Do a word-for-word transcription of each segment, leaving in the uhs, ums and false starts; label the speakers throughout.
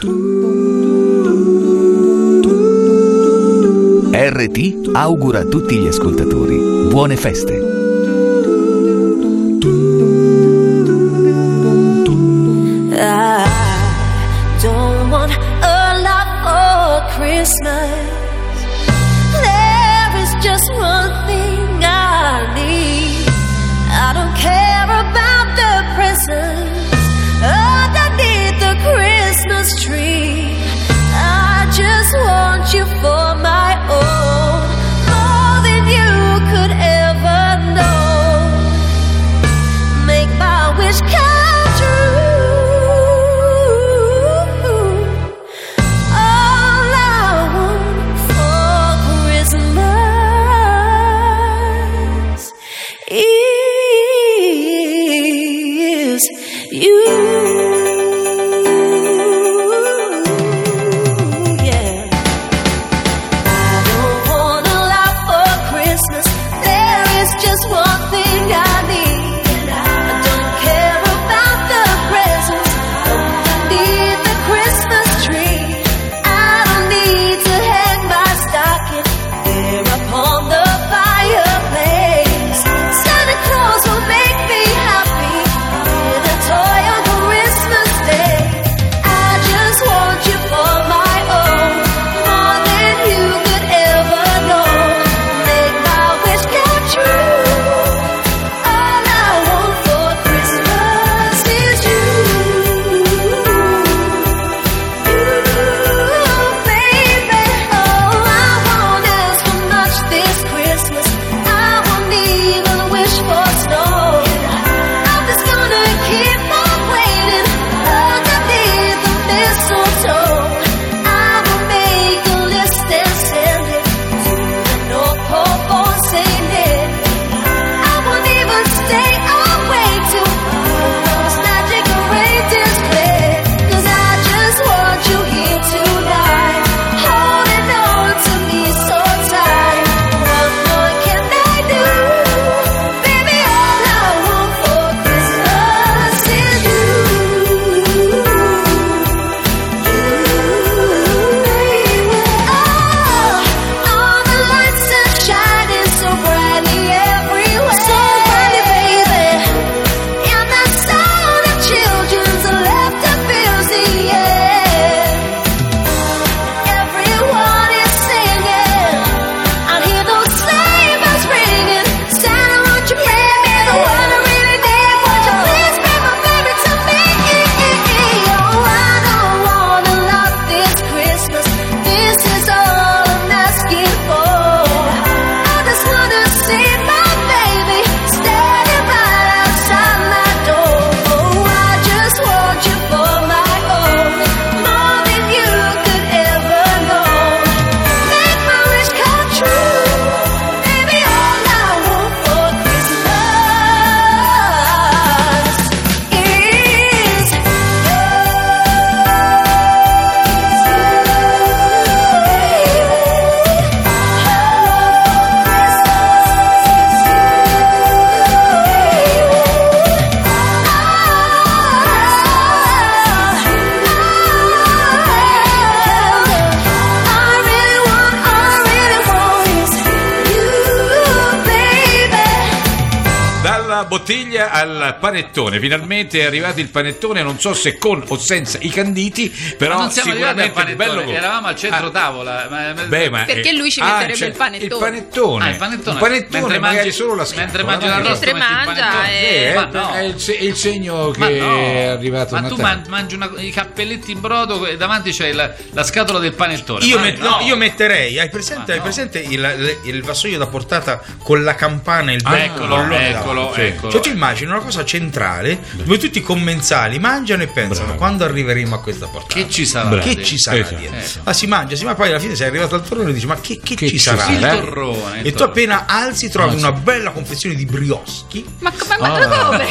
Speaker 1: R T augura a tutti gli ascoltatori buone feste.
Speaker 2: I don't want a lot for Christmas. There is just one thing I need. I don't care about the presents underneath the Christmas tree. I just want you for my own, more than you could ever know. Make my wish come true. All I want for Christmas is you.
Speaker 3: Bottiglia al panettone, finalmente è arrivato il panettone, non so se con o senza i canditi, però
Speaker 4: ma non siamo
Speaker 3: sicuramente
Speaker 4: al
Speaker 3: bello.
Speaker 4: Eravamo al centro ah, tavola, ma,
Speaker 3: beh, ma
Speaker 5: perché
Speaker 3: è,
Speaker 5: lui ci metterebbe
Speaker 3: ah, cioè,
Speaker 5: il panettone.
Speaker 3: Il panettone,
Speaker 4: ah, il panettone,
Speaker 3: il panettone
Speaker 4: mentre
Speaker 3: magari
Speaker 4: mangi
Speaker 3: solo la scatola,
Speaker 4: mentre mangi l'arrosto,
Speaker 5: mentre mangia
Speaker 3: è,
Speaker 5: e...
Speaker 3: è,
Speaker 4: no.
Speaker 3: è, il, è il segno che
Speaker 4: no.
Speaker 3: è arrivato.
Speaker 4: Ma tu man, mangi una, i cappelletti in brodo e davanti c'è la, la scatola del panettone.
Speaker 6: Io,
Speaker 4: ma
Speaker 6: met,
Speaker 4: no.
Speaker 6: no, io metterei, hai presente, hai
Speaker 4: no.
Speaker 6: presente il, il vassoio da portata con la campana e il
Speaker 3: ah,
Speaker 4: eccolo, eccolo,
Speaker 6: sì.
Speaker 4: eccolo.
Speaker 6: Cioè tu immagini una cosa centrale dove tutti i commensali mangiano e pensano
Speaker 3: bravo.
Speaker 6: Quando arriveremo a questa portata
Speaker 4: Che ci sarà?
Speaker 6: bravo. Che
Speaker 4: Dentro.
Speaker 6: ci sarà
Speaker 3: esatto.
Speaker 6: dietro?
Speaker 4: Eh.
Speaker 6: Ma si mangia, si ma poi alla fine sei arrivato al torrone e dici ma che, che,
Speaker 3: Che
Speaker 6: ci
Speaker 3: ci
Speaker 6: sarà?
Speaker 3: sarà?
Speaker 4: Il
Speaker 6: eh?
Speaker 4: torrone, il
Speaker 6: E tu
Speaker 4: torrone.
Speaker 6: appena alzi trovi
Speaker 3: Ah,
Speaker 6: una
Speaker 3: sì.
Speaker 6: bella confezione di brioschi.
Speaker 5: Ma, ma, ma
Speaker 3: Ah.
Speaker 5: come?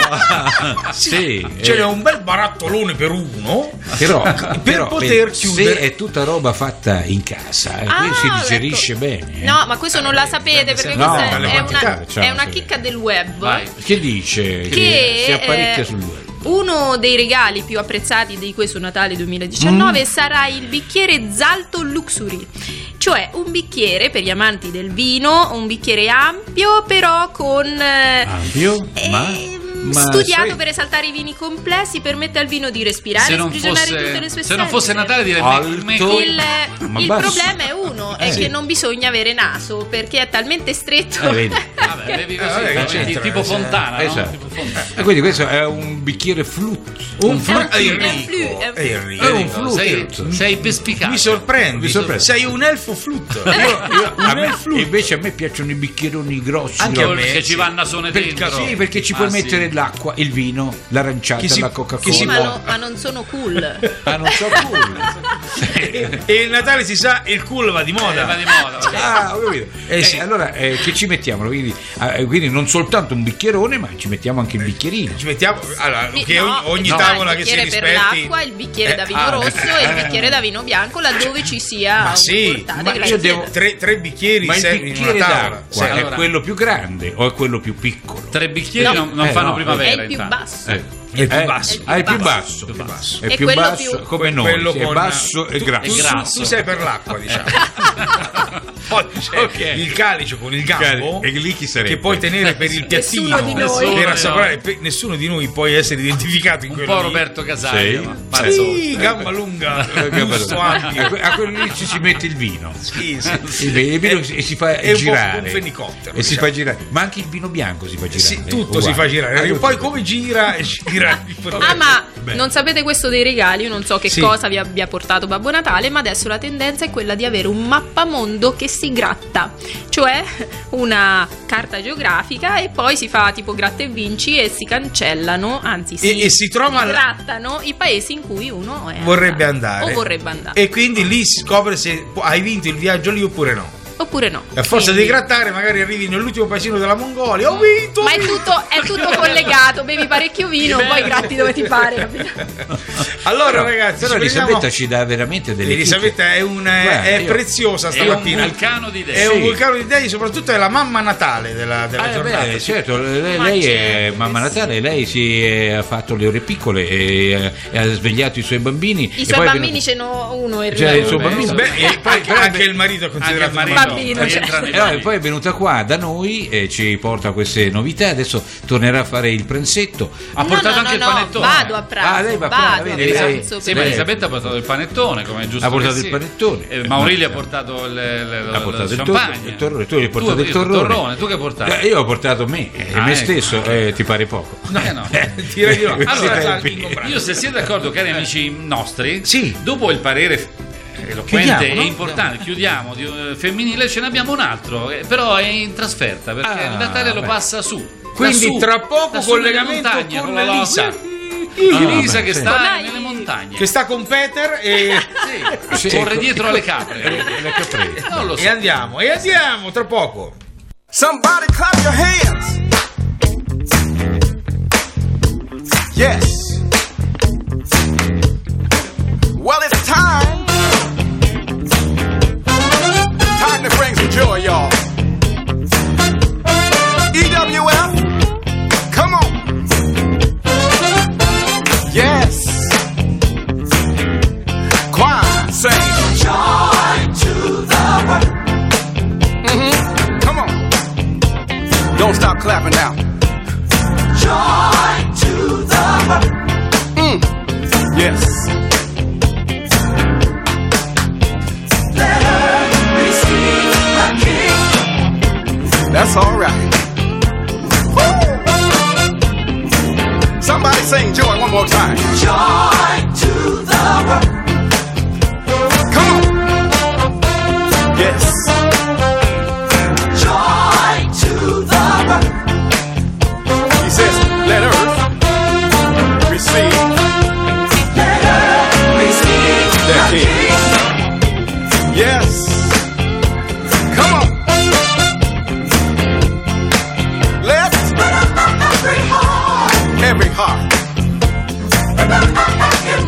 Speaker 3: Sì,
Speaker 6: Ce
Speaker 3: eh,
Speaker 6: n'è un bel barattolone per uno
Speaker 3: però,
Speaker 6: per
Speaker 3: però,
Speaker 6: poter
Speaker 3: beh,
Speaker 6: chiudere.
Speaker 3: se è tutta roba fatta in casa, eh,
Speaker 5: Ah,
Speaker 3: qui si
Speaker 5: ecco.
Speaker 3: digerisce bene. eh.
Speaker 5: No, ma questo non la sapete perché
Speaker 3: No,
Speaker 5: questa
Speaker 3: dalle
Speaker 5: è
Speaker 3: quantità
Speaker 5: una,
Speaker 3: facciamo
Speaker 5: è una
Speaker 3: sapere.
Speaker 5: chicca del web.
Speaker 4: Vai.
Speaker 3: Che dice che,
Speaker 5: Che,
Speaker 3: si apparecchia
Speaker 5: eh,
Speaker 3: sul web.
Speaker 5: Uno dei regali più apprezzati di questo Natale duemiladiciannove
Speaker 3: Mm.
Speaker 5: sarà il bicchiere Zalto Luxury, cioè un bicchiere per gli amanti del vino, un bicchiere ampio però con... eh,
Speaker 3: Ampio? Ma?
Speaker 5: ehm,
Speaker 3: Ma
Speaker 5: studiato
Speaker 3: sai-
Speaker 5: per esaltare i vini complessi, permette al vino di respirare
Speaker 4: Se
Speaker 5: e
Speaker 4: non,
Speaker 5: sprigionare tutte le
Speaker 4: fosse,
Speaker 5: sue
Speaker 4: se non fosse
Speaker 5: essenze.
Speaker 4: Natale direi
Speaker 3: Alto.
Speaker 4: me-
Speaker 5: Il,
Speaker 3: Ma
Speaker 5: il
Speaker 3: basso.
Speaker 5: problema è uno, è
Speaker 3: Eh.
Speaker 5: che non bisogna avere naso perché è talmente stretto.
Speaker 3: Eh, vedi.
Speaker 4: Vabbè, bevi così,
Speaker 6: vabbè,
Speaker 4: bevi
Speaker 6: c'entra,
Speaker 4: tipo
Speaker 6: eh,
Speaker 4: fontana, no?
Speaker 3: esatto.
Speaker 4: Tipo fontana.
Speaker 3: E quindi questo è un bicchiere flute.
Speaker 6: Un
Speaker 5: È
Speaker 6: flu-
Speaker 5: un flu, è un
Speaker 6: Enrico,
Speaker 5: flu, è un flu.
Speaker 6: Enrico.
Speaker 3: È un
Speaker 4: Enrico, sei,
Speaker 3: flute.
Speaker 4: sei perspicace.
Speaker 6: Mi sorprendi,
Speaker 3: Mi sorprende.
Speaker 6: sei un elfo flutto.
Speaker 3: Io- io- a
Speaker 6: un
Speaker 3: me-
Speaker 6: elfo
Speaker 3: invece a me piacciono i bicchieroni grossi.
Speaker 6: Anche a
Speaker 3: grossi.
Speaker 6: me.
Speaker 4: Che ci
Speaker 6: sì.
Speaker 4: va a nasone
Speaker 3: Perché,
Speaker 4: dentro.
Speaker 3: sì, perché ci
Speaker 4: Ah,
Speaker 3: puoi
Speaker 4: sì.
Speaker 3: mettere l'acqua, il vino, l'aranciata,
Speaker 6: Che si-
Speaker 3: la
Speaker 6: che
Speaker 3: Coca-Cola.
Speaker 6: si
Speaker 5: Sì, ma,
Speaker 6: può-
Speaker 5: no- ma non sono cool.
Speaker 3: Ah, non so cool.
Speaker 6: E il Natale si sa, il cool va di
Speaker 4: Eh, va
Speaker 6: moda.
Speaker 4: di moda.
Speaker 3: Ah, ho capito.
Speaker 6: Eh,
Speaker 3: Eh,
Speaker 6: sì.
Speaker 3: allora, eh, che ci mettiamo? Quindi, eh, quindi non soltanto un bicchierone, ma ci mettiamo anche il bicchierino.
Speaker 6: Ci mettiamo allora,
Speaker 5: Sì,
Speaker 6: che
Speaker 5: no,
Speaker 6: ogni, ogni
Speaker 5: no,
Speaker 6: tavola
Speaker 5: il
Speaker 6: che si
Speaker 5: bicchiere per
Speaker 6: rispetti.
Speaker 5: l'acqua, il bicchiere
Speaker 6: Eh,
Speaker 5: da vino
Speaker 3: ah,
Speaker 5: rosso
Speaker 3: eh,
Speaker 5: e il
Speaker 3: eh.
Speaker 5: bicchiere da vino bianco laddove ci sia
Speaker 6: Ma
Speaker 5: un
Speaker 6: sì,
Speaker 5: portate,
Speaker 3: ma io
Speaker 5: grazie.
Speaker 3: devo-
Speaker 6: tre, tre bicchieri
Speaker 3: Ma il
Speaker 6: servono in
Speaker 3: bicchiere
Speaker 6: una tavola.
Speaker 3: d'acqua
Speaker 6: Sì.
Speaker 3: è
Speaker 4: allora-
Speaker 3: quello più grande o è quello più piccolo?
Speaker 4: Tre bicchieri
Speaker 5: No.
Speaker 4: non, non
Speaker 3: Eh,
Speaker 4: fanno
Speaker 3: no,
Speaker 4: primavera.
Speaker 5: È il più
Speaker 4: infatti.
Speaker 5: basso.
Speaker 3: Eh.
Speaker 6: È il più
Speaker 3: Eh,
Speaker 6: basso.
Speaker 3: ah, è il più
Speaker 5: basso.
Speaker 3: basso.
Speaker 6: Più basso.
Speaker 3: È
Speaker 5: È
Speaker 3: più
Speaker 5: quello
Speaker 3: basso
Speaker 5: più-
Speaker 3: come noi,
Speaker 6: Quello
Speaker 3: sì, è
Speaker 6: con-
Speaker 3: basso e
Speaker 6: tu-
Speaker 3: grasso.
Speaker 6: Tu,
Speaker 4: grasso.
Speaker 6: tu sei per l'acqua, diciamo. Poi c'è
Speaker 3: Ok.
Speaker 6: il calice con il gambo
Speaker 3: E lì chi sarebbe?
Speaker 6: che puoi tenere per il piattino
Speaker 5: Nessuno di noi.
Speaker 6: per
Speaker 4: Nessuno
Speaker 6: assaporare. Pe- Nessuno di noi può essere identificato in
Speaker 4: Un
Speaker 6: quello
Speaker 4: po'
Speaker 6: lì.
Speaker 4: Roberto Casaglia.
Speaker 3: Sì.
Speaker 4: ma- ma insomma.
Speaker 6: Sì, gamba lunga,
Speaker 3: Eh,
Speaker 6: busto
Speaker 3: A
Speaker 6: ampio.
Speaker 3: que- a quello lì ci si mette il vino.
Speaker 6: Sì, sì.
Speaker 3: Il vino, il vino si, si fa
Speaker 6: È un po'
Speaker 3: girare.
Speaker 6: un fenicottero,
Speaker 3: E si
Speaker 6: diciamo.
Speaker 3: fa girare. Ma anche il vino bianco si fa girare.
Speaker 6: Sì, tutto
Speaker 3: Uguale.
Speaker 6: si fa girare.
Speaker 3: Ah,
Speaker 6: E
Speaker 3: tutto.
Speaker 6: poi come gira e gira.
Speaker 5: Ah, ma
Speaker 6: Beh.
Speaker 5: non sapete questo dei regali? Io non so che
Speaker 6: Sì.
Speaker 5: cosa vi abbia portato Babbo Natale, ma adesso la tendenza è quella di avere un mappamondo che si gratta, cioè una carta geografica e poi si fa tipo gratta e vinci e si cancellano, anzi si,
Speaker 6: E- e si trova la-
Speaker 5: grattano i paesi in cui uno è
Speaker 6: vorrebbe
Speaker 5: andato,
Speaker 6: andare.
Speaker 5: o vorrebbe andare,
Speaker 6: E quindi lì si scopre se hai vinto il viaggio lì oppure no.
Speaker 5: oppure no.
Speaker 6: E a forza
Speaker 5: Quindi-
Speaker 6: di grattare magari arrivi nell'ultimo paesino della Mongolia. Ho vinto! ho
Speaker 5: Ma è
Speaker 6: vinto!
Speaker 5: tutto, è tutto collegato, bevi parecchio vino, poi gratti dove ti pare, capito?
Speaker 6: Allora
Speaker 3: Però,
Speaker 6: ragazzi,
Speaker 3: però
Speaker 6: ci prendiamo-
Speaker 3: Elisabetta ci dà veramente delle
Speaker 6: Elisabetta è, un,
Speaker 3: Guarda,
Speaker 6: è
Speaker 3: io-
Speaker 6: preziosa
Speaker 4: È un
Speaker 6: stamattina.
Speaker 4: vulcano di idee.
Speaker 6: È un
Speaker 3: Sì.
Speaker 6: vulcano di idee, soprattutto è la mamma Natale della, della
Speaker 3: Ah,
Speaker 6: giornata.
Speaker 3: beh, certo, lei,
Speaker 5: Ma
Speaker 3: lei è
Speaker 5: certo
Speaker 3: mamma
Speaker 5: che
Speaker 3: Natale, lei si è, ha fatto le ore piccole e, eh, e ha svegliato i suoi bambini.
Speaker 5: I
Speaker 3: e
Speaker 5: suoi
Speaker 3: poi è
Speaker 5: bambini
Speaker 3: venuto-
Speaker 5: ce n'ho uno in
Speaker 3: Cioè, il suo
Speaker 5: realtà.
Speaker 3: bambino.
Speaker 6: Beh, e poi anche,
Speaker 3: però-
Speaker 6: anche il marito è
Speaker 4: Anche
Speaker 6: considerato
Speaker 4: il marito
Speaker 6: un
Speaker 5: bambino,
Speaker 4: rientra
Speaker 5: cioè.
Speaker 4: nei
Speaker 3: Eh, no,
Speaker 4: panni.
Speaker 3: e poi è venuta qua da noi e ci porta queste novità. Adesso tornerà a fare il pranzetto.
Speaker 4: Ha
Speaker 5: No,
Speaker 4: portato
Speaker 5: no,
Speaker 4: anche
Speaker 5: no,
Speaker 4: il
Speaker 5: no,
Speaker 4: panettone.
Speaker 5: vado a pranzo,
Speaker 3: Ah, lei va a
Speaker 5: vado
Speaker 3: pranzo,
Speaker 5: a
Speaker 3: vedi, lei-
Speaker 5: pranzo.
Speaker 4: Sì, ma
Speaker 5: per-
Speaker 4: Elisabetta ha portato il panettone, come è giusto.
Speaker 3: Ha portato
Speaker 4: che
Speaker 3: il
Speaker 4: sia.
Speaker 3: panettone.
Speaker 4: Eh, Maurilio ha
Speaker 3: Ma-
Speaker 4: portato il, il,
Speaker 3: Ha portato
Speaker 4: il
Speaker 3: il,
Speaker 4: champagne.
Speaker 3: torro- il torrone, tu hai portato
Speaker 4: Tu-
Speaker 3: il
Speaker 4: io-
Speaker 3: torrone.
Speaker 4: Tu che hai portato?
Speaker 3: Eh, io ho portato me, eh,
Speaker 4: Ah,
Speaker 3: me
Speaker 4: ecco.
Speaker 3: stesso, eh, ti pare poco.
Speaker 4: Eh, no.
Speaker 6: Direi di no.
Speaker 3: Questi
Speaker 6: Allora,
Speaker 3: tempi.
Speaker 6: ingombrante.
Speaker 4: Io se siete d'accordo, cari amici nostri,
Speaker 3: Sì.
Speaker 4: dopo il parere eh, eloquente
Speaker 3: Chiudiamo, no?
Speaker 4: e importante, chiudiamo, di, eh, femminile, ce n'abbiamo un altro, eh, però è in trasferta perché
Speaker 3: Ah,
Speaker 4: il Natale lo
Speaker 3: beh.
Speaker 4: passa su.
Speaker 6: Quindi
Speaker 4: lassù,
Speaker 6: tra poco
Speaker 4: lassù
Speaker 6: collegamento
Speaker 4: nelle montagne,
Speaker 6: con
Speaker 4: la-
Speaker 6: Lisa.
Speaker 4: Ah, Lisa
Speaker 3: beh,
Speaker 4: che
Speaker 3: sì.
Speaker 4: sta
Speaker 5: Dai.
Speaker 4: nelle montagne.
Speaker 6: Che sta con Peter e,
Speaker 4: Sì,
Speaker 3: Sì,
Speaker 4: corre
Speaker 3: ecco.
Speaker 4: dietro alle capre.
Speaker 3: Le caprette.
Speaker 4: Non lo so.
Speaker 6: e andiamo, e andiamo tra poco.
Speaker 7: Somebody clap your hands. Yes. Well, it's time. Time to bring some joy, y'all. E W F, come on. Yes. Choir, say joy to the world. Mm-hmm. Come on. Don't stop clapping now. Joy to the world. Mm. Yes. Let her receive the King. That's all right. Woo! Somebody sing joy one more time. Joy to the world. Come on. Yes. Joy to the world. He says, let earth receive. Let earth receive the King. Yes. Come on. Let's every heart. Every heart.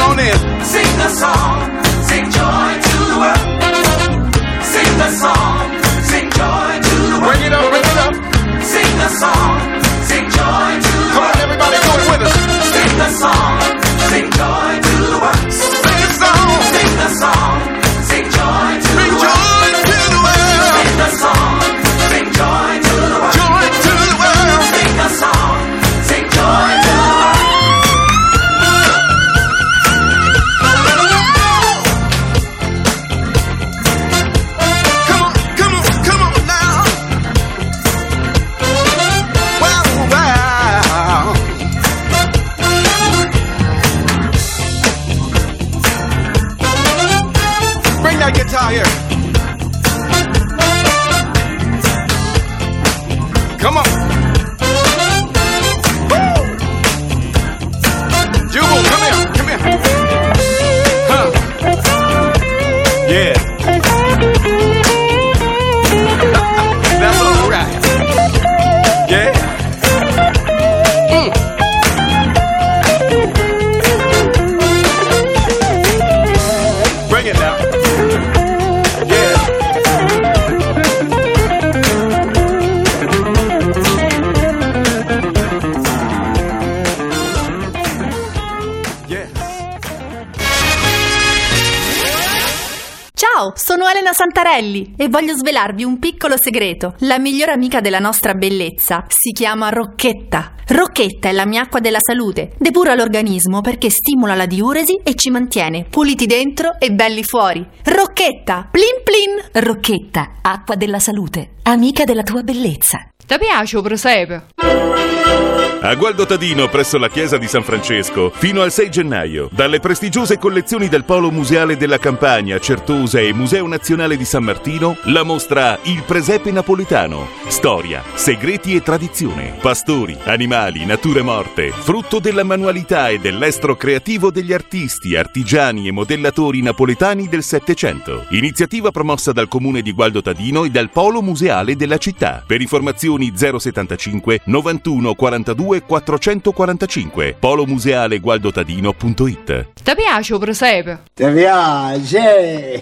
Speaker 7: on in. Sing the song, sing joy to the world. Sing the song, sing joy to the world. Bring it up, bring it up. Sing the song, sing joy to the world. Come on, everybody, do it with us. Sing the song, sing joy to the world. Sing the song, sing the song, sing joy to the world. Sing the song, sing joy to the world. Joy to the world. Sing the song, sing joy to the world. Come on, come on, come on now. Wow, wow. Bring that guitar here. Come on. Woo! Jubal, come here, come here. Huh. Yeah. That's all right. Yeah. Mm. Bring it now. Yeah.
Speaker 8: Ciao, sono Elena Santarelli e voglio svelarvi un piccolo segreto. La migliore amica della nostra bellezza si chiama Rocchetta. Rocchetta è la mia acqua della salute. Depura l'organismo perché stimola la diuresi e ci mantiene puliti dentro e belli fuori. Rocchetta, plin plin. Rocchetta, acqua della salute, amica della tua bellezza.
Speaker 9: Ti piace o presepe?
Speaker 10: A Gualdo Tadino, presso la chiesa di San Francesco, fino al sei gennaio, dalle prestigiose collezioni del Polo Museale della Campania, Certosa e Museo Nazionale di San Martino, la mostra Il Presepe Napoletano. Storia, segreti e tradizione, pastori, animali, nature morte, frutto della manualità e dell'estro creativo degli artisti, artigiani e modellatori napoletani del Settecento. Iniziativa promossa dal Comune di Gualdo Tadino e dal Polo Museale della città. Per informazioni zero settantacinque novantuno quarantadue quattrocentoquarantacinque, polomusealegualdotadino punto it.
Speaker 9: Ti piace o presepe?
Speaker 11: Ti piace?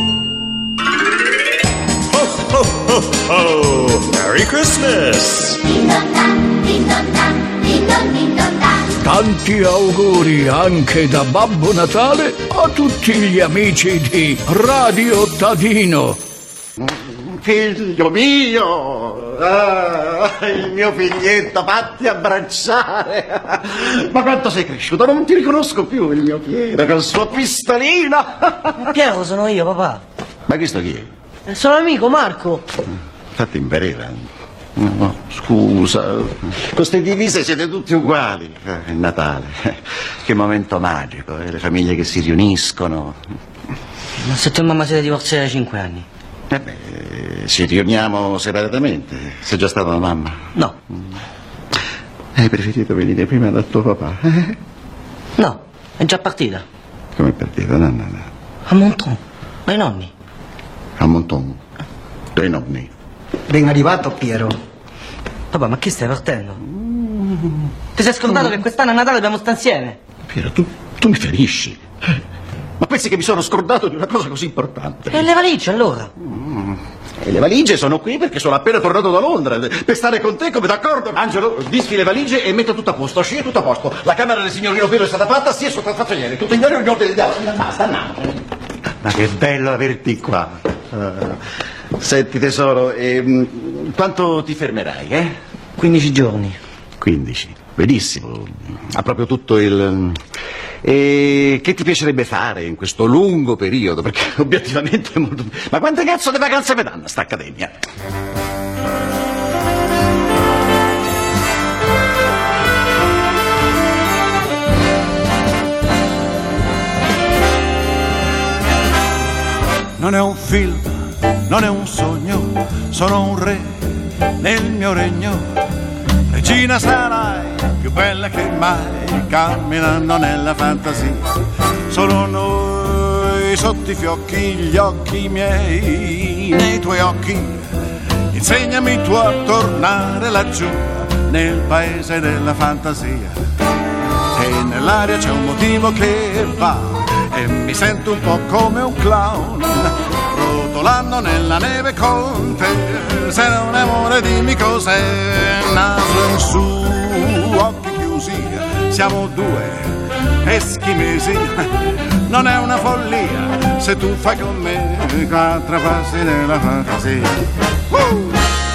Speaker 12: Oh, oh, oh, oh. Merry Christmas!
Speaker 13: Tanti auguri anche da Babbo Natale a tutti gli amici di Radio Tadino.
Speaker 11: Figlio mio, ah, il mio figlietto, fatti abbracciare. Ma quanto sei cresciuto, non ti riconosco più, il mio Piero col suo pistolino.
Speaker 14: Piero sono io, papà.
Speaker 11: Ma questo chi è?
Speaker 14: Sono amico Marco.
Speaker 11: Fatti in vereda. No, no, scusa, con queste divise siete tutti uguali. È Natale, che momento magico, eh? Le famiglie che si riuniscono.
Speaker 14: Ma se tu e mamma siete divorziati da cinque anni?
Speaker 11: Eh beh, ci riuniamo separatamente. Sei già stata la mamma?
Speaker 14: No.
Speaker 11: Hai preferito venire prima dal tuo papà? Eh?
Speaker 14: No, è già partita.
Speaker 11: Come è partita? No, no, no.
Speaker 14: A Monton, dai nonni.
Speaker 11: A Monton, dai nonni.
Speaker 14: Ben arrivato, Piero. Papà, ma chi stai partendo? Mm. Ti sei scordato mm. che quest'anno a Natale dobbiamo stare insieme?
Speaker 11: Piero, tu, tu mi ferisci. Ma pensi che mi sono scordato di una cosa così importante?
Speaker 14: E le valigie, allora?
Speaker 11: Mm. E le valigie sono qui perché sono appena tornato da Londra. Per stare con te, come d'accordo? Angelo, disfi le valigie e metta tutto a posto. Sci è tutto a posto. La camera del signorino Piero è stata fatta, si è soddisfatto niente. Tutto ignoro gli ordini del diavolo. Basta, andiamo. Ma che bello averti qua. Uh, senti, tesoro, eh, quanto ti fermerai, eh?
Speaker 14: quindici giorni.
Speaker 11: quindici. Benissimo. Ha proprio tutto il... E che ti piacerebbe fare in questo lungo periodo? Perché obiettivamente è molto... Ma quante cazzo di vacanze mi danno a sta accademia?
Speaker 15: Non è un film, non è un sogno, sono un re nel mio regno. Regina sarai, più bella che mai, camminando nella fantasia. Solo noi sotto i fiocchi, gli occhi miei, nei tuoi occhi. Insegnami tu a tornare laggiù, nel paese della fantasia. E nel nell'aria c'è un motivo che va e mi sento un po' come un clown, rotolando nella neve con te. Se non è amore dimmi cos'è. Naso in su, occhi chiusi, siamo due eschimesi. Non è una follia se tu fai con me quattro passi nella fantasia. uh!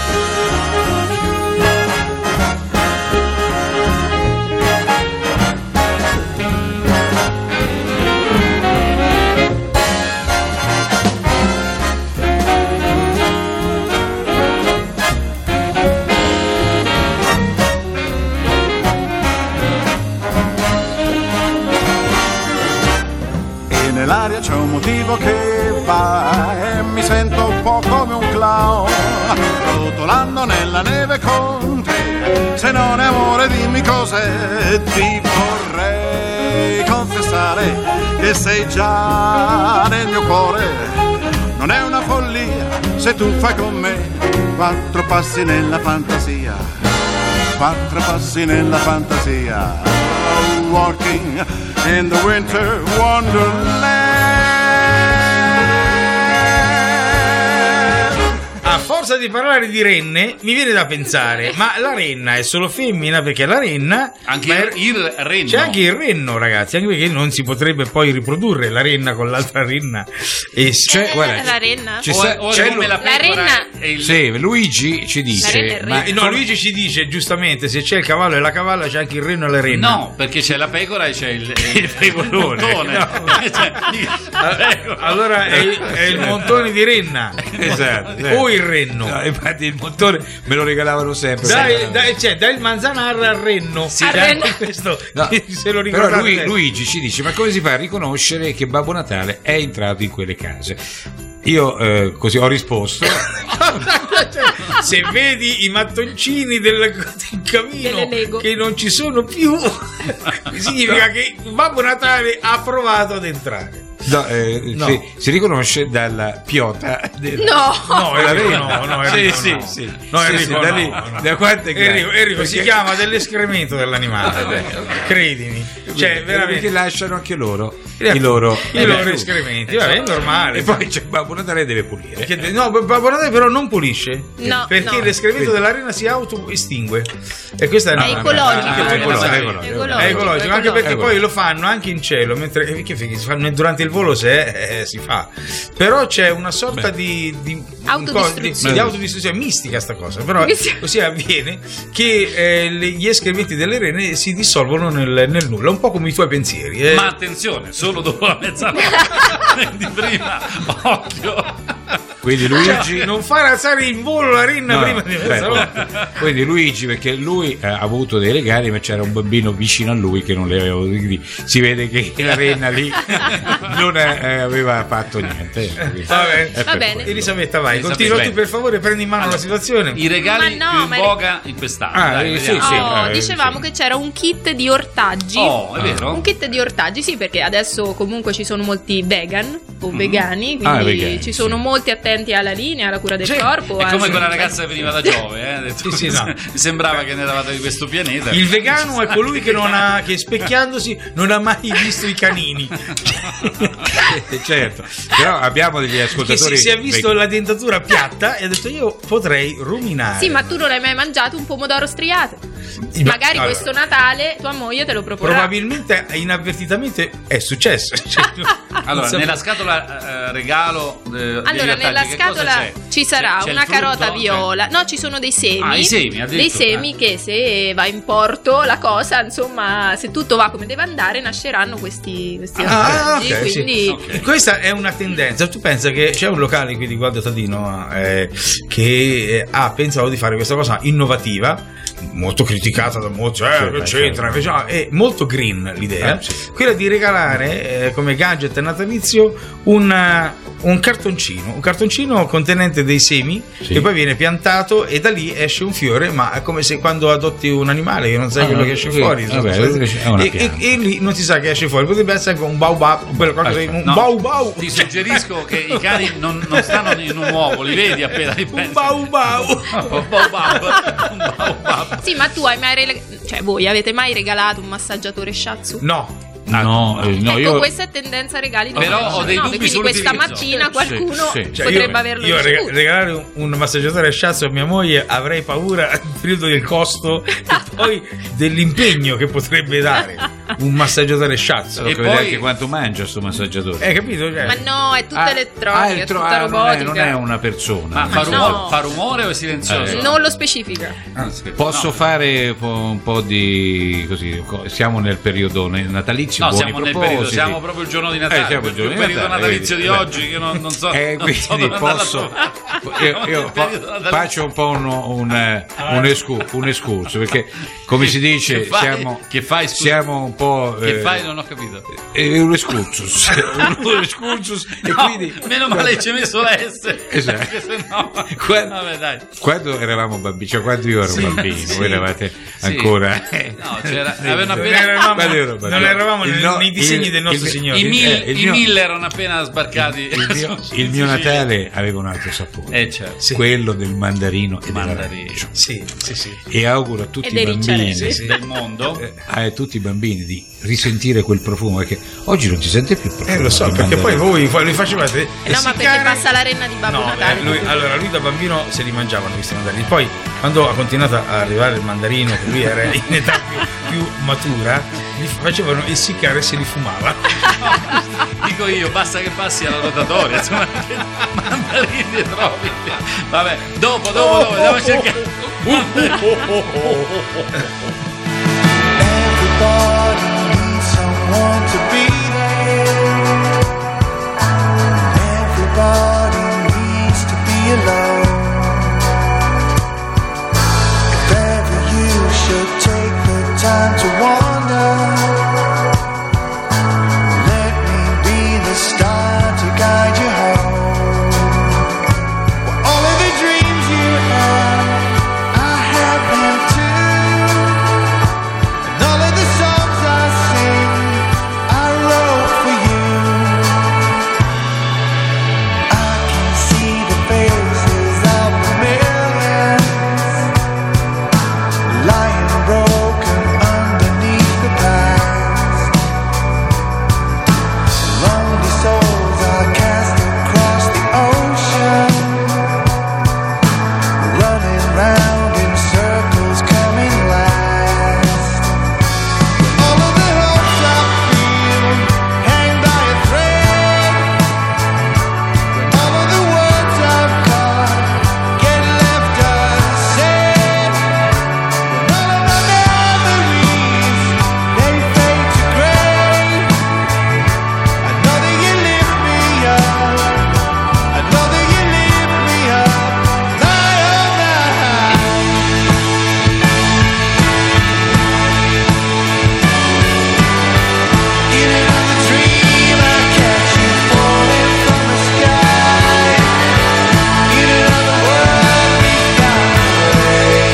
Speaker 15: Nell'aria c'è un motivo che va e mi sento un po' come un clown, rotolando nella neve con te. Se non è amore dimmi cos'è. Ti vorrei confessare che sei già nel mio cuore. Non è una follia se tu fai con me quattro passi nella fantasia. Quattro passi nella fantasia. Walking in the winter wonderland.
Speaker 6: A forza di parlare di renne mi viene da pensare, ma la renna è solo femmina? Perché la renna
Speaker 4: anche
Speaker 6: è,
Speaker 4: il renno,
Speaker 6: c'è anche il renno, ragazzi, anche perché non si potrebbe poi riprodurre la renna con l'altra renna. E c'è,
Speaker 5: eh,
Speaker 6: guarda,
Speaker 5: la renna
Speaker 6: c'è,
Speaker 4: o è, o è
Speaker 6: c'è
Speaker 4: come
Speaker 6: lu-
Speaker 4: la pecora
Speaker 5: la renna
Speaker 4: e il...
Speaker 3: Sì, Luigi ci dice,
Speaker 6: ma
Speaker 3: ma
Speaker 6: no, Luigi ci dice giustamente, se c'è il cavallo e la cavalla c'è anche il renno e la renna.
Speaker 4: No, perché c'è la pecora e c'è il,
Speaker 6: il pecorone.
Speaker 4: montone. Cioè,
Speaker 6: allora è, è il montone di renna,
Speaker 3: esatto,
Speaker 6: o il renno.
Speaker 3: No, infatti il montone me lo regalavano sempre.
Speaker 6: Dai, dai, cioè, dai il manzanar al renno.
Speaker 5: Sì, al
Speaker 6: dai,
Speaker 5: renno.
Speaker 6: questo,
Speaker 3: No,
Speaker 6: se lo
Speaker 3: però
Speaker 6: ricordate.
Speaker 3: lui, Luigi ci dice: ma come si fa a riconoscere che Babbo Natale è entrato in quelle case? Io eh, così ho risposto.
Speaker 6: Se vedi i mattoncini del, del camino che non ci sono più, significa che Babbo Natale ha provato ad entrare.
Speaker 3: No, eh,
Speaker 6: No.
Speaker 3: Si, si riconosce dalla piota del...
Speaker 5: No.
Speaker 6: No,
Speaker 3: della
Speaker 6: Enrico,
Speaker 3: renna.
Speaker 6: no, no,
Speaker 3: sì,
Speaker 6: Enrico,
Speaker 3: sì,
Speaker 6: no.
Speaker 3: sì.
Speaker 6: No,
Speaker 3: Sì,
Speaker 6: Enrico,
Speaker 3: sì, da
Speaker 6: no,
Speaker 3: lì,
Speaker 6: no.
Speaker 3: da quanto è grande?
Speaker 6: Enrico, Enrico, si
Speaker 3: Perché-
Speaker 6: chiama dell'escremento dell'animale,
Speaker 3: Vabbè,
Speaker 6: credimi. Cioè, veramente
Speaker 3: perché lasciano anche loro i loro,
Speaker 6: i loro escrementi, vabbè, è normale.
Speaker 3: E poi c'è Babbo Natale deve pulire.
Speaker 6: Che- no, Babbo Natale però non pulisce,
Speaker 5: No,
Speaker 6: perché
Speaker 5: no.
Speaker 6: l'escremento della renna si autoestingue e questa è,
Speaker 5: È
Speaker 6: una-
Speaker 5: ecologico.
Speaker 6: Ah, è ecologico,
Speaker 5: È
Speaker 6: è
Speaker 5: ecologico,
Speaker 6: ecologico, è ecologico, anche
Speaker 5: ecologico.
Speaker 6: perché poi lo fanno anche in cielo, mentre eh, che fighi, si fanno durante il volo se eh, si fa. Però c'è una sorta di, di, un co- di,
Speaker 5: Autodistruzione.
Speaker 6: di autodistruzione mistica sta cosa, però
Speaker 5: Mistica.
Speaker 6: così avviene che eh, le- gli escrementi delle renne si dissolvono nel, nel nulla, un po' come i tuoi pensieri. eh.
Speaker 4: Ma attenzione, solo dopo la mezzanotte di prima, occhio.
Speaker 3: Quindi Luigi
Speaker 6: Cioè, non far alzare in volo la renna
Speaker 3: No,
Speaker 6: prima di
Speaker 3: beh,
Speaker 6: mezzanotte.
Speaker 3: quindi Luigi, perché lui eh, ha avuto dei regali, ma c'era un bambino vicino a lui che non li aveva avuti, quindi si vede che la renna lì non eh, aveva fatto niente. Quindi
Speaker 6: Va bene.
Speaker 3: è
Speaker 5: Va
Speaker 3: per
Speaker 5: bene.
Speaker 3: quello.
Speaker 6: Elisabetta, vai,
Speaker 4: Elisabetta,
Speaker 6: continua
Speaker 4: vai.
Speaker 6: tu per favore, prendi in mano
Speaker 4: Allora,
Speaker 6: la situazione.
Speaker 4: I regali
Speaker 5: Ma no,
Speaker 4: più in
Speaker 5: ma-
Speaker 4: voga in quest'anno.
Speaker 3: Ah,
Speaker 4: Dai,
Speaker 3: eh, sì,
Speaker 4: vediamo.
Speaker 3: sì.
Speaker 5: Oh,
Speaker 3: eh,
Speaker 5: dicevamo
Speaker 3: sì.
Speaker 5: che c'era un kit di ortaggi.
Speaker 4: Oh, è vero?
Speaker 5: Un kit di ortaggi, sì, perché adesso comunque ci sono molti vegan o vegani, quindi
Speaker 3: Ah, vegani,
Speaker 5: ci sono
Speaker 3: sì.
Speaker 5: molti attenti alla linea, alla cura del
Speaker 6: Sì,
Speaker 5: corpo.
Speaker 4: È
Speaker 5: al-
Speaker 4: come quella ragazza che veniva da Giove, eh? ha detto,
Speaker 6: Sì, sì, no.
Speaker 4: mi sembrava che ne eravate di questo pianeta.
Speaker 6: Il vegano è colui che non ha, che specchiandosi non ha mai visto i canini.
Speaker 3: Eh, certo, però abbiamo degli
Speaker 6: Che
Speaker 3: ascoltatori
Speaker 6: si, si è visto
Speaker 3: veg-
Speaker 6: la dentatura piatta e ha detto io potrei ruminare.
Speaker 5: Sì, ma tu non hai mai mangiato un pomodoro striato.
Speaker 6: Sì, ma-
Speaker 5: Magari
Speaker 6: allora,
Speaker 5: questo Natale tua moglie te lo proporrà.
Speaker 6: probabilmente inavvertitamente è successo. Cioè,
Speaker 4: Allora,
Speaker 6: non so-
Speaker 4: nella scatola eh, regalo eh, degli
Speaker 5: Allora,
Speaker 4: ortaggi,
Speaker 5: nella
Speaker 4: che cosa
Speaker 5: scatola
Speaker 4: c'è?
Speaker 5: ci sarà
Speaker 4: C'è- c'è il
Speaker 5: una
Speaker 4: frutto?
Speaker 5: carota
Speaker 4: C'è-
Speaker 5: viola. No, ci sono dei semi.
Speaker 4: Ah, i semi,
Speaker 5: dei
Speaker 4: addirittura.
Speaker 5: semi che se va in porto la cosa, insomma, se tutto va come deve andare, nasceranno questi, questi
Speaker 6: Ah,
Speaker 5: ortaggi.
Speaker 6: ok, sì.
Speaker 5: quindi
Speaker 4: Ok.
Speaker 6: Questa è una tendenza. Tu pensa che c'è un locale qui di Gualdo Tadino eh, che eh, ha pensato di fare questa cosa innovativa, molto criticata da molti, eh,
Speaker 3: Sì,
Speaker 6: che
Speaker 3: beh,
Speaker 6: c'entra,
Speaker 3: certo.
Speaker 6: invece no, è molto green l'idea,
Speaker 3: Eh, sì.
Speaker 6: quella di regalare eh, come gadget natalizio un, eh, un cartoncino, un cartoncino contenente dei semi
Speaker 3: Sì.
Speaker 6: che poi viene piantato e da lì esce un fiore, ma è come se quando adotti un animale che non sai
Speaker 3: Ah,
Speaker 6: quello che esce
Speaker 3: sì,
Speaker 6: fuori,
Speaker 3: vabbè,
Speaker 6: insomma,
Speaker 3: è una
Speaker 6: e, e,
Speaker 3: pianta.
Speaker 6: e lì non si sa che esce fuori, potrebbe essere anche un baobab, quello qualcosa di- un
Speaker 4: No,
Speaker 6: baobab.
Speaker 4: Ti suggerisco che i cani non, non stanno in un uovo, li vedi appena li
Speaker 6: Un
Speaker 4: pensi.
Speaker 6: baobab.
Speaker 4: Un baobab. Un baobab.
Speaker 5: sì, ma tu hai mai rele- Cioè, voi avete mai regalato un massaggiatore shiatsu?
Speaker 6: No.
Speaker 3: No, eh, no,
Speaker 5: ecco,
Speaker 3: io
Speaker 5: questa è tendenza regali di
Speaker 4: Però ho dei dubbi
Speaker 5: quindi questa mattina qualcuno
Speaker 3: sì, sì.
Speaker 6: Cioè,
Speaker 5: potrebbe
Speaker 6: io,
Speaker 5: averlo
Speaker 6: io
Speaker 5: in
Speaker 6: rega-
Speaker 5: scudo.
Speaker 6: regalare un, un massaggiatore a shiatsu a mia moglie avrei paura del periodo del costo e poi dell'impegno che potrebbe dare un massaggiatore shiatsu.
Speaker 3: e poi anche quanto mangia sto massaggiatore.
Speaker 6: Hai capito? Cioè,
Speaker 5: Ma no, è tutta
Speaker 3: Ah,
Speaker 5: elettronica,
Speaker 3: ah,
Speaker 5: è
Speaker 3: elettro-
Speaker 5: tutta
Speaker 3: ah, non è-
Speaker 5: robotica.
Speaker 3: non è una persona.
Speaker 4: Ma fa,
Speaker 5: Ma
Speaker 4: rumore,
Speaker 5: no.
Speaker 4: fa rumore o è silenzioso?
Speaker 3: Eh.
Speaker 5: Non lo specifica.
Speaker 4: Ah,
Speaker 3: Posso
Speaker 4: no.
Speaker 3: fare un po', un po' di così, co- siamo nel periodo natalizio,
Speaker 4: No,
Speaker 3: buoni
Speaker 4: siamo nel
Speaker 3: propositi.
Speaker 4: periodo, siamo proprio il giorno di Natale,
Speaker 3: Eh, siamo il giorno
Speaker 4: il
Speaker 3: di
Speaker 4: periodo
Speaker 3: Natale,
Speaker 4: natalizio
Speaker 3: vedi,
Speaker 4: di
Speaker 3: beh.
Speaker 4: oggi, io non, non so,
Speaker 3: Eh,
Speaker 4: non so
Speaker 3: quindi
Speaker 4: dove andare a
Speaker 3: posso
Speaker 4: trovare.
Speaker 3: io, io
Speaker 4: Il periodo
Speaker 3: po-
Speaker 4: natalizio.
Speaker 3: faccio un po' un, un, eh, un, escu- un escurso perché come si dice
Speaker 4: Che fai?
Speaker 3: siamo,
Speaker 4: Che fai, scusa?
Speaker 3: siamo un po'
Speaker 4: Che
Speaker 3: eh,
Speaker 4: fai? Non ho capito.
Speaker 3: è un excursus un, un excursus e
Speaker 4: No,
Speaker 3: quindi
Speaker 4: meno male ci hai messo la S.
Speaker 3: Esatto.
Speaker 4: Perché sennò...
Speaker 3: Quando-
Speaker 4: Vabbè, dai.
Speaker 3: quando eravamo bambini, cioè quando io ero
Speaker 4: Sì,
Speaker 3: bambino,
Speaker 4: sì.
Speaker 3: voi eravate
Speaker 4: Sì.
Speaker 3: ancora
Speaker 4: No, c'era, avevano
Speaker 6: non
Speaker 4: appena...
Speaker 6: eravamo,
Speaker 3: Quando ero bambino.
Speaker 6: non eravamo
Speaker 3: Il
Speaker 6: nei,
Speaker 3: no-
Speaker 6: nei disegni
Speaker 3: il-
Speaker 6: del nostro
Speaker 3: il-
Speaker 6: Signore.
Speaker 4: I, mil,
Speaker 3: eh, il
Speaker 4: i
Speaker 3: mio-
Speaker 4: mille erano appena sbarcati.
Speaker 3: il mio,
Speaker 4: su-
Speaker 3: il
Speaker 4: in
Speaker 3: mio
Speaker 4: Sicilia.
Speaker 3: Natale aveva un altro sapore,
Speaker 4: Eh, certo.
Speaker 3: quello del mandarino e
Speaker 4: Mandarino.
Speaker 3: dell'arancio.
Speaker 6: Sì, sì, sì.
Speaker 3: E auguro a tutti
Speaker 5: E
Speaker 3: i
Speaker 5: dei
Speaker 3: bambini
Speaker 5: ricciarelli.
Speaker 4: Del mondo.
Speaker 3: eh, a tutti i bambini di risentire quel profumo perché oggi non si sente più il profumo
Speaker 6: Eh, lo so,
Speaker 3: del
Speaker 6: perché poi
Speaker 3: mandarino.
Speaker 6: voi fa- li facevate
Speaker 5: Eh no, ma perché
Speaker 6: essiccare-
Speaker 5: passa la renna di Babbo
Speaker 6: No,
Speaker 5: Natale.
Speaker 6: eh, lui, allora lui da bambino se li mangiavano questi mandarini. Poi quando ha continuato a arrivare il mandarino, che lui era in età più, più matura, li facevano essiccare e se li fumava.
Speaker 4: Dico io, basta che passi alla rotatoria, insomma, che mandarini e trovi. Vabbè, dopo, dopo, dopo, andiamo a cercare.
Speaker 7: Everybody needs someone to be there. Everybody needs to be alone. If ever you should take the time to wander, let me be the star to guide you home. Well, all of the dreams you have, I have them too. And all of the songs I sing, I wrote for you. I can see the faces of the millions lying broken underneath the past. Lonely souls are cast across the ocean, running round in circles, coming last. All of the hopes I feel hang by a thread. All of the words I've got get left unsaid. All of my memories, they fade to gray. I know that you lift me up. I know that you lift me up. My oh my. In another dream, I catch you falling from the sky. In another world, we found a way.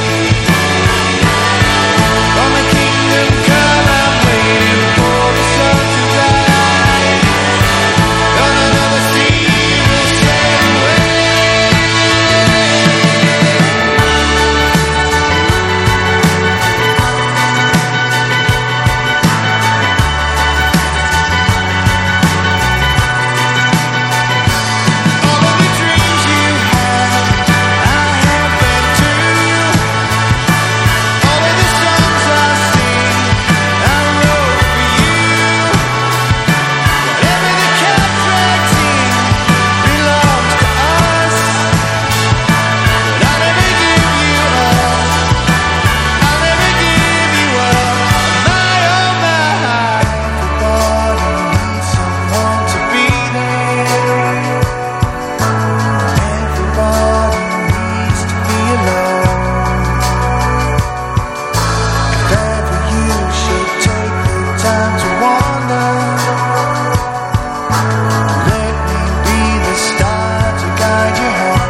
Speaker 7: From a kingdom come, I'm waiting for the sun to rise. On another sea, we'll sail away. All of the dreams you have, I have them too. All of the songs I sing, I wrote for you. Whatever the contract is, belongs to us. But I'll never give you up. I'll never give you up. My oh my. Everybody needs someone to be there. Everybody needs to be alone. If ever you should take the time to wander, let me be the star to guide you home.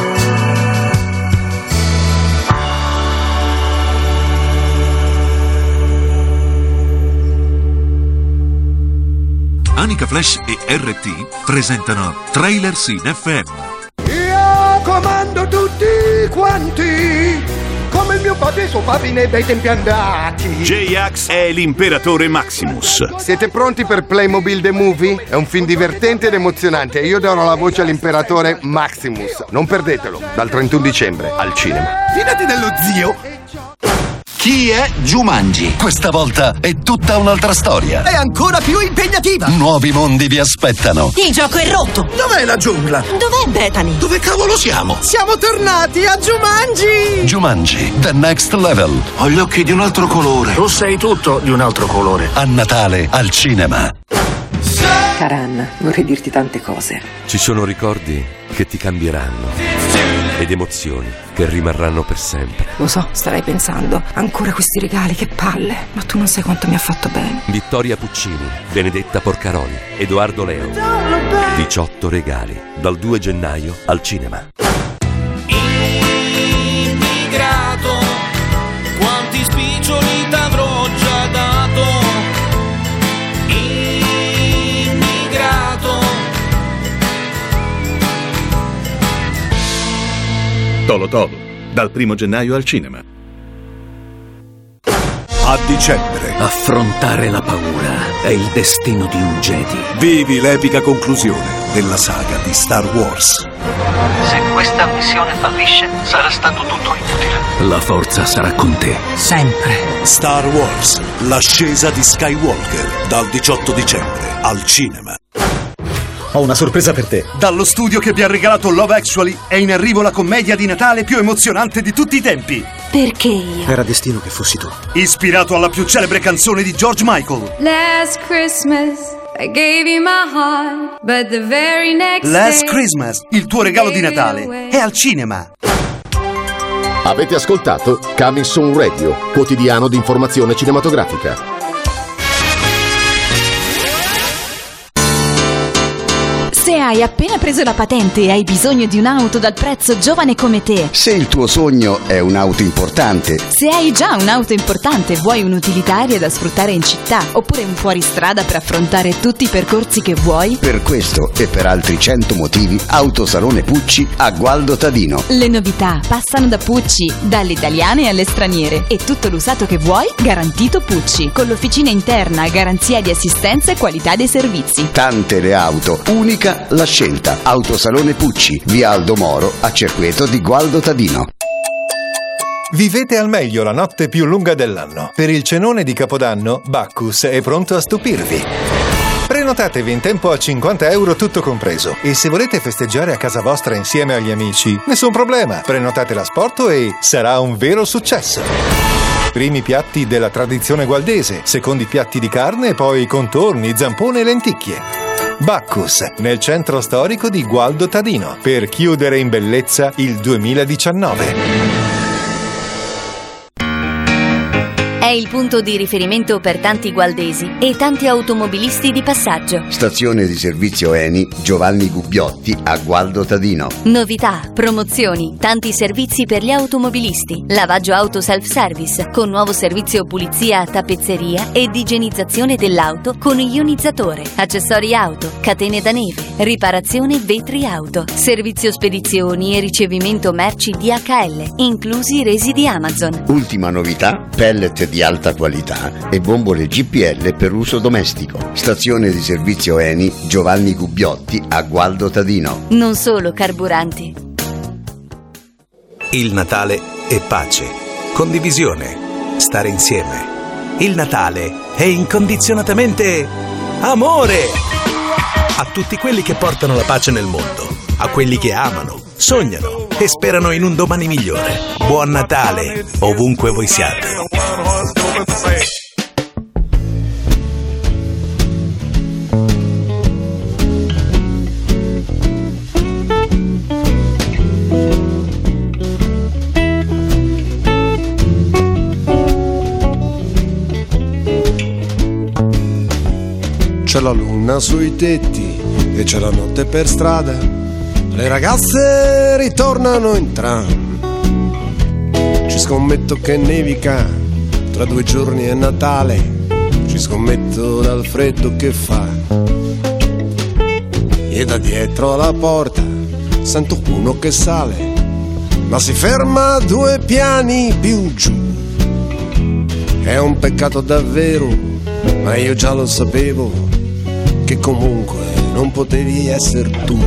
Speaker 16: Anica Flash e R T presentano Trailers in F M.
Speaker 13: Io comando tutti quanti, comando
Speaker 17: come il mio padre e suo padre nei bei tempi andati.
Speaker 10: J-Ax è l'imperatore Maximus.
Speaker 17: Siete pronti per Playmobil The Movie? È un film divertente ed emozionante e io darò la voce all'imperatore Maximus. Non perdetelo, dal trentuno dicembre al cinema.
Speaker 18: Fidati dello zio.
Speaker 19: Chi è Jumanji? Questa volta è tutta un'altra storia.
Speaker 18: È ancora più impegnativa.
Speaker 19: Nuovi mondi vi aspettano.
Speaker 20: Il gioco è rotto.
Speaker 18: Dov'è la giungla?
Speaker 20: Dov'è Bethany?
Speaker 19: Dove cavolo siamo?
Speaker 18: Siamo tornati a Jumanji.
Speaker 19: Jumanji, The Next Level. Ho gli occhi di un altro colore.
Speaker 18: Tu sei tutto di un altro colore.
Speaker 19: A Natale al cinema.
Speaker 21: Cara Anna, vorrei dirti tante cose.
Speaker 22: Ci sono ricordi che ti cambieranno ed emozioni che rimarranno per sempre.
Speaker 21: Lo so, starai pensando, ancora questi regali, che palle. Ma tu non sai quanto mi ha fatto bene.
Speaker 22: Vittoria Puccini, Benedetta Porcaroli, Edoardo Leo. diciotto regali, dal due gennaio al cinema.
Speaker 7: Immigrato, quanti spiccioli t'avrò già dato. Immigrato.
Speaker 10: Tolo Tolo, dal primo gennaio al cinema.
Speaker 23: A dicembre.
Speaker 24: Affrontare la paura è il destino di un Jedi.
Speaker 23: Vivi l'epica conclusione della saga di Star Wars.
Speaker 25: Se questa missione fallisce, sarà stato tutto inutile.
Speaker 24: La forza sarà con te. Sempre.
Speaker 23: Star Wars, l'ascesa di Skywalker, dal diciotto dicembre al cinema.
Speaker 26: Ho una sorpresa per te.
Speaker 27: Dallo studio che vi ha regalato Love Actually è in arrivo la commedia di Natale più emozionante di tutti i tempi.
Speaker 20: Perché io?
Speaker 26: Era destino che fossi tu.
Speaker 27: Ispirato alla più celebre canzone di George Michael.
Speaker 28: Last Christmas I gave you my heart, but the very next
Speaker 27: Last
Speaker 28: day,
Speaker 27: Christmas, il tuo regalo di Natale, è al cinema.
Speaker 29: Avete ascoltato Coming Soon Radio, quotidiano di informazione cinematografica.
Speaker 30: Se hai appena preso la patente e hai bisogno di un'auto dal prezzo giovane come te.
Speaker 31: Se il tuo sogno è un'auto importante.
Speaker 30: Se hai già un'auto importante e vuoi un'utilitaria da sfruttare in città, oppure un fuoristrada per affrontare tutti i percorsi che vuoi.
Speaker 31: Per questo e per altri cento motivi, Autosalone Pucci a Gualdo Tadino.
Speaker 30: Le novità passano da Pucci, dalle italiane alle straniere, e tutto l'usato che vuoi garantito Pucci, con l'officina interna a garanzia di assistenza e qualità dei servizi.
Speaker 31: Tante le auto, unica la scelta. Autosalone Pucci, via Aldo Moro, a Cerqueto di Gualdo Tadino.
Speaker 32: Vivete al meglio la notte più lunga dell'anno. Per il cenone di Capodanno, Bacchus è pronto a stupirvi. Prenotatevi in tempo a cinquanta euro tutto compreso. E se volete festeggiare a casa vostra insieme agli amici, nessun problema. Prenotate l'asporto e sarà un vero successo. Primi piatti della tradizione gualdese, secondi piatti di carne e poi contorni, zampone e lenticchie. Bacchus, nel centro storico di Gualdo Tadino, per chiudere in bellezza il duemiladiciannove.
Speaker 30: È il punto di riferimento per tanti gualdesi e tanti automobilisti di passaggio.
Speaker 31: Stazione di servizio Eni Giovanni Gubbiotti a Gualdo Tadino.
Speaker 30: Novità, promozioni, tanti servizi per gli automobilisti. Lavaggio auto self-service con nuovo servizio pulizia a tappezzeria ed igienizzazione dell'auto con ionizzatore. Accessori auto, catene da neve, riparazione vetri auto. Servizio spedizioni e ricevimento merci D H L, inclusi resi di Amazon.
Speaker 31: Ultima novità, pellet di alta qualità e bombole G P L per uso domestico. Stazione di servizio Eni Giovanni Gubbiotti a Gualdo Tadino.
Speaker 30: Non solo carburanti.
Speaker 33: Il Natale è pace, condivisione, stare insieme. Il Natale è incondizionatamente amore! A tutti quelli che portano la pace nel mondo, a quelli che amano, sognano e sperano in un domani migliore. Buon Natale, ovunque voi siate.
Speaker 34: C'è la luna sui tetti e c'è la notte per strada. Le ragazze ritornano in tram. Ci scommetto che nevica, tra due giorni è Natale. Ci scommetto dal freddo che fa. E da dietro alla porta sento uno che sale. ma si ferma due piani più giù. È un peccato davvero, ma io già lo sapevo, che comunque non potevi essere tu.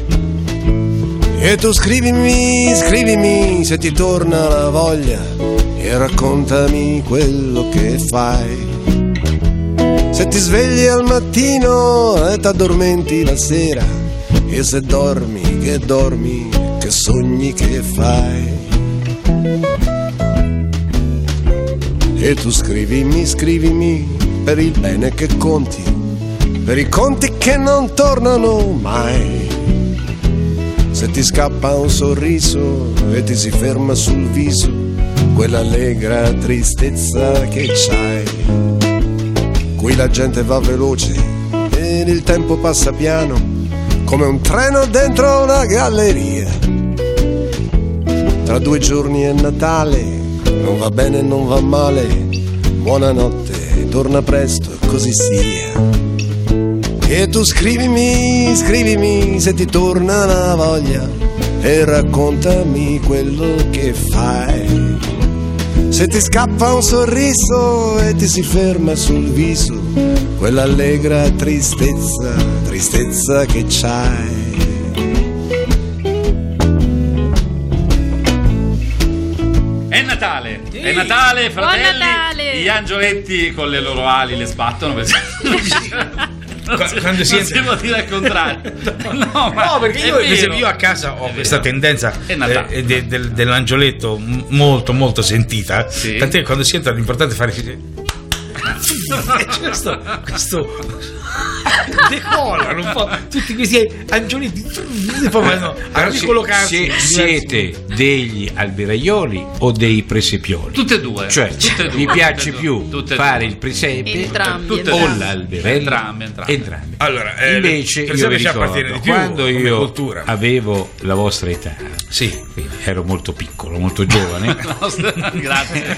Speaker 34: E tu scrivimi, scrivimi se ti torna la voglia e raccontami quello che fai. Se ti svegli al mattino e t'addormenti la sera, e se dormi, che dormi, che sogni che fai. E tu scrivimi, scrivimi per il bene che conti, per i conti che non tornano mai. Se ti scappa un sorriso e ti si ferma sul viso quell'allegra tristezza che c'hai. Qui la gente va veloce ed il tempo passa piano, come un treno dentro una galleria. Tra due giorni è Natale, non va bene, non va male. Buonanotte, torna presto, così sia. E tu scrivimi, scrivimi se ti torna la voglia e raccontami quello che fai. Se ti scappa un sorriso e ti si ferma sul viso quell'allegra tristezza, tristezza che c'hai.
Speaker 1: È Natale, sì. È Natale, fratelli.
Speaker 2: Buon Natale.
Speaker 1: Gli angioletti con le loro ali le sbattono perché non si,
Speaker 3: quando
Speaker 1: non
Speaker 3: si,
Speaker 1: si può dire al contrario.
Speaker 3: No, ma no, perché io, per esempio, io a casa ho questa tendenza eh, de, de, dell'angioletto molto molto sentita, sì. Tant'è che quando si entra l'importante è fare questo, questo decolano un po' tutti questi angioletti e poi vanno a ricollocarsi.
Speaker 4: Siete degli alberaioli o dei presepioli?
Speaker 1: Tutte e due.
Speaker 4: Cioè,
Speaker 1: tutte e due,
Speaker 4: mi piace
Speaker 1: tutte
Speaker 4: più
Speaker 1: tutte
Speaker 4: fare
Speaker 1: due.
Speaker 4: il presepe
Speaker 2: entrambi,
Speaker 4: o l'alberello.
Speaker 1: Entrambi, entrambi.
Speaker 4: entrambi.
Speaker 3: Allora, eh,
Speaker 4: invece io vi ricordo, quando io cultura. avevo la vostra età,
Speaker 3: sì,
Speaker 4: ero molto piccolo, molto giovane.
Speaker 1: Grazie.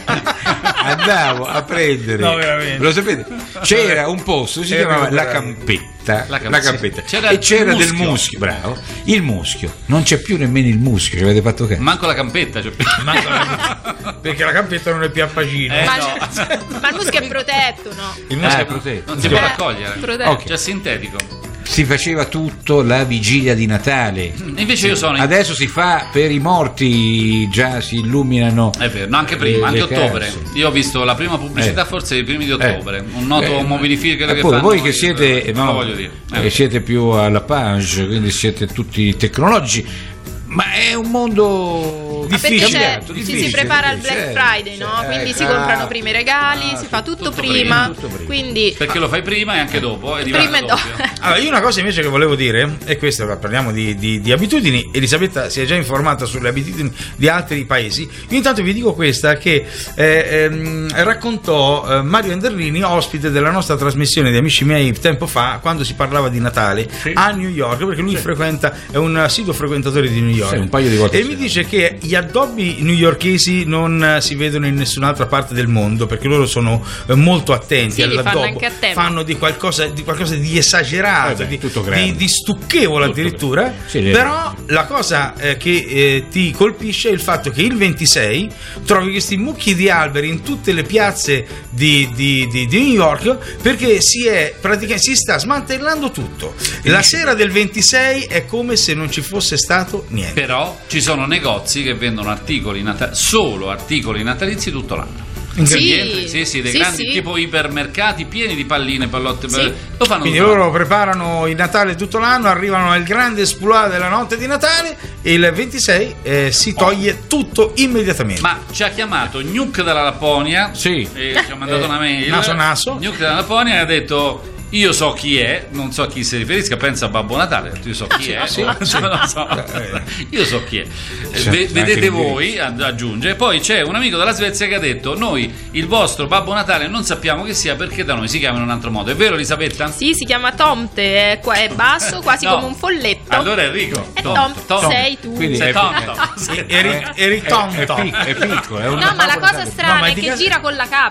Speaker 4: Andavo a prendere,
Speaker 3: no, veramente.
Speaker 4: lo sapete, c'era un posto si chiamava La Campetta. La, la campetta c'era e c'era muschio. del muschio, bravo, il muschio, non c'è più nemmeno il muschio, ci avete fatto che?
Speaker 1: Manco la campetta c'è più.
Speaker 3: Manco la... perché la campetta non è più a pagino,
Speaker 2: eh,
Speaker 3: ma,
Speaker 2: no. Ma il muschio è protetto, no?
Speaker 4: Il muschio
Speaker 1: eh,
Speaker 4: è protetto,
Speaker 1: non si può raccogliere,
Speaker 2: okay.
Speaker 1: C'è sintetico.
Speaker 4: Si faceva tutto la vigilia di Natale.
Speaker 1: Invece io sono in...
Speaker 4: adesso si fa per i morti, già si illuminano.
Speaker 1: È vero, no, anche prima, anche ottobre. Case. Io ho visto la prima pubblicità eh. forse i primi di ottobre, eh. un noto eh. mobilifier che fanno.
Speaker 4: Voi che siete, eh, no,
Speaker 1: voglio dire.
Speaker 4: Eh. siete più alla page, quindi siete tutti tecnologici. Ma è un mondo difficile.
Speaker 2: Perché ci si prepara al Black Friday, no?
Speaker 4: Eh,
Speaker 2: quindi
Speaker 4: eh,
Speaker 2: si comprano prima i regali, ah, si fa tutto, tutto prima, prima. Tutto prima. Quindi
Speaker 1: perché lo fai prima e anche dopo. E
Speaker 2: prima e dopo.
Speaker 3: Allora, io una cosa invece che volevo dire è questa: parliamo di, di, di abitudini. Elisabetta si è già informata sulle abitudini di altri paesi. Io intanto vi dico questa che eh, ehm, raccontò eh, Mario Enderlini, ospite della nostra trasmissione di Amici miei tempo fa, quando si parlava di Natale, sì, a New York, perché lui sì. frequenta, è un assiduo frequentatore di New York.
Speaker 4: Sì, un paio di volte
Speaker 3: e mi dice che gli addobbi newyorkesi non si vedono in nessun'altra parte del mondo, perché loro sono molto attenti
Speaker 2: sì,
Speaker 3: all'addobbo,
Speaker 2: fanno, anche a tema.
Speaker 3: fanno di qualcosa di, qualcosa di esagerato, eh beh, di, di, di stucchevole tutto addirittura, sì, però la cosa eh, che eh, ti colpisce è il fatto che il ventisei trovi questi mucchi di alberi in tutte le piazze di, di, di, di New York, perché si è praticamente si sta smantellando tutto. La sera del ventisei è come se non ci fosse stato niente.
Speaker 1: Però ci sono negozi che vendono articoli nata- solo articoli natalizi tutto l'anno.
Speaker 2: Sì,
Speaker 1: sì, sì, dei
Speaker 2: sì,
Speaker 1: grandi
Speaker 2: sì.
Speaker 1: tipo ipermercati pieni di palline, pallotte,
Speaker 2: sì.
Speaker 1: lo fanno.
Speaker 3: Quindi loro l'anno. Preparano il Natale tutto l'anno, arrivano al grande esploit della notte di Natale e il ventisei eh, si toglie oh. tutto immediatamente.
Speaker 1: Ma ci ha chiamato Nuke dalla Lapponia,
Speaker 4: sì.
Speaker 1: e ci ha mandato
Speaker 3: eh,
Speaker 1: una mail.
Speaker 3: Naso naso.
Speaker 1: Nuke dalla Lapponia e ha detto: io so chi è, non so a chi si riferisca, pensa a Babbo Natale, io so chi è,
Speaker 4: sì,
Speaker 1: sì. Non so. Io so chi è. V- vedete voi, aggiunge. E poi c'è un amico dalla Svezia che ha detto: noi il vostro Babbo Natale non sappiamo che sia perché da noi si chiama in un altro modo. È vero, Elisabetta?
Speaker 2: Sì, si chiama Tomte, è, qua, è basso, quasi
Speaker 1: no.
Speaker 2: come un folletto.
Speaker 1: Allora Enrico,
Speaker 2: è Tomte, Tom. sei tu.
Speaker 4: Quindi
Speaker 1: sei
Speaker 4: è,
Speaker 1: tonto.
Speaker 3: Eri, eri tonto.
Speaker 4: È, è, è piccolo. È
Speaker 2: no, ma la cosa strana no, ma è che gira con la capra.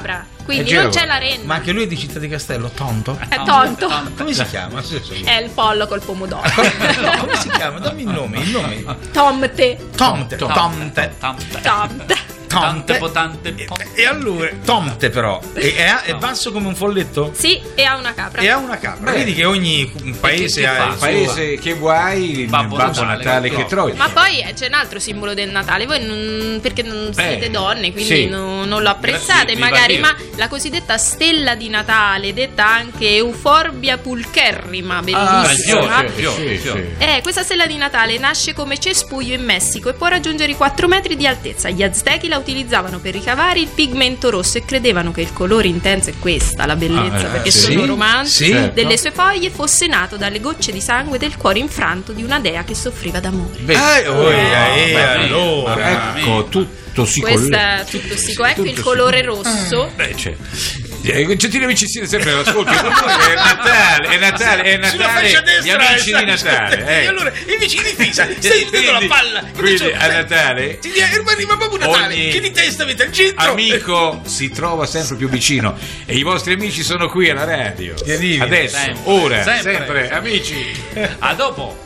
Speaker 2: quindi non c'è la renna.
Speaker 3: Ma anche lui è di Città di Castello, Tonto?
Speaker 2: È Tonto.
Speaker 3: Come si chiama?
Speaker 2: È il pollo col pomodoro.
Speaker 3: Come si chiama? Dammi il nome, il nome.
Speaker 2: Tomte.
Speaker 3: Tomte. Tomte.
Speaker 2: Tomte.
Speaker 1: Tante potante
Speaker 3: e allora Tomte però è, è, è basso come un folletto?
Speaker 2: Sì, e ha una capra.
Speaker 3: E ha una capra. Beh, vedi che ogni paese
Speaker 4: che, che
Speaker 3: ha il
Speaker 4: paese che vuoi, il Babbo, Babbo Natale, Natale che trovi.
Speaker 2: Ma poi c'è un altro simbolo del Natale. Voi non, perché non siete eh, donne, quindi sì. non, non lo apprezzate magari, ma la cosiddetta stella di Natale, detta anche Euphorbia pulcherrima, bellissima.
Speaker 1: Ah, sì, sì, sì.
Speaker 2: Eh, questa stella di Natale nasce come cespuglio in Messico e può raggiungere i quattro metri di altezza. Gli aztechi la utilizzavano per ricavare il pigmento rosso e credevano che il colore intenso, è questa la bellezza, ah, perché sì, sono romantici, sì, delle sue foglie fosse nato dalle gocce di sangue del cuore infranto di una dea che soffriva d'amore.
Speaker 3: Eh, oh, eh, eh, allora,
Speaker 4: ecco, tutto si
Speaker 2: collega. Tutto si collega. Ecco tutto il colore si... rosso.
Speaker 4: Beh, c'è. Gentili amici, siete sempre all'ascolto. È Natale, è Natale, è Natale. Gli amici di Natale.
Speaker 3: E allora i vicini di Pisa, stai dando la palla.
Speaker 4: Quindi a Natale
Speaker 3: ti arriva proprio Natale. Che di testa avete al centro?
Speaker 4: Amico si trova sempre più vicino. E i vostri amici sono qui alla radio. Adesso, sempre, ora, sempre, sempre amici.
Speaker 1: A dopo.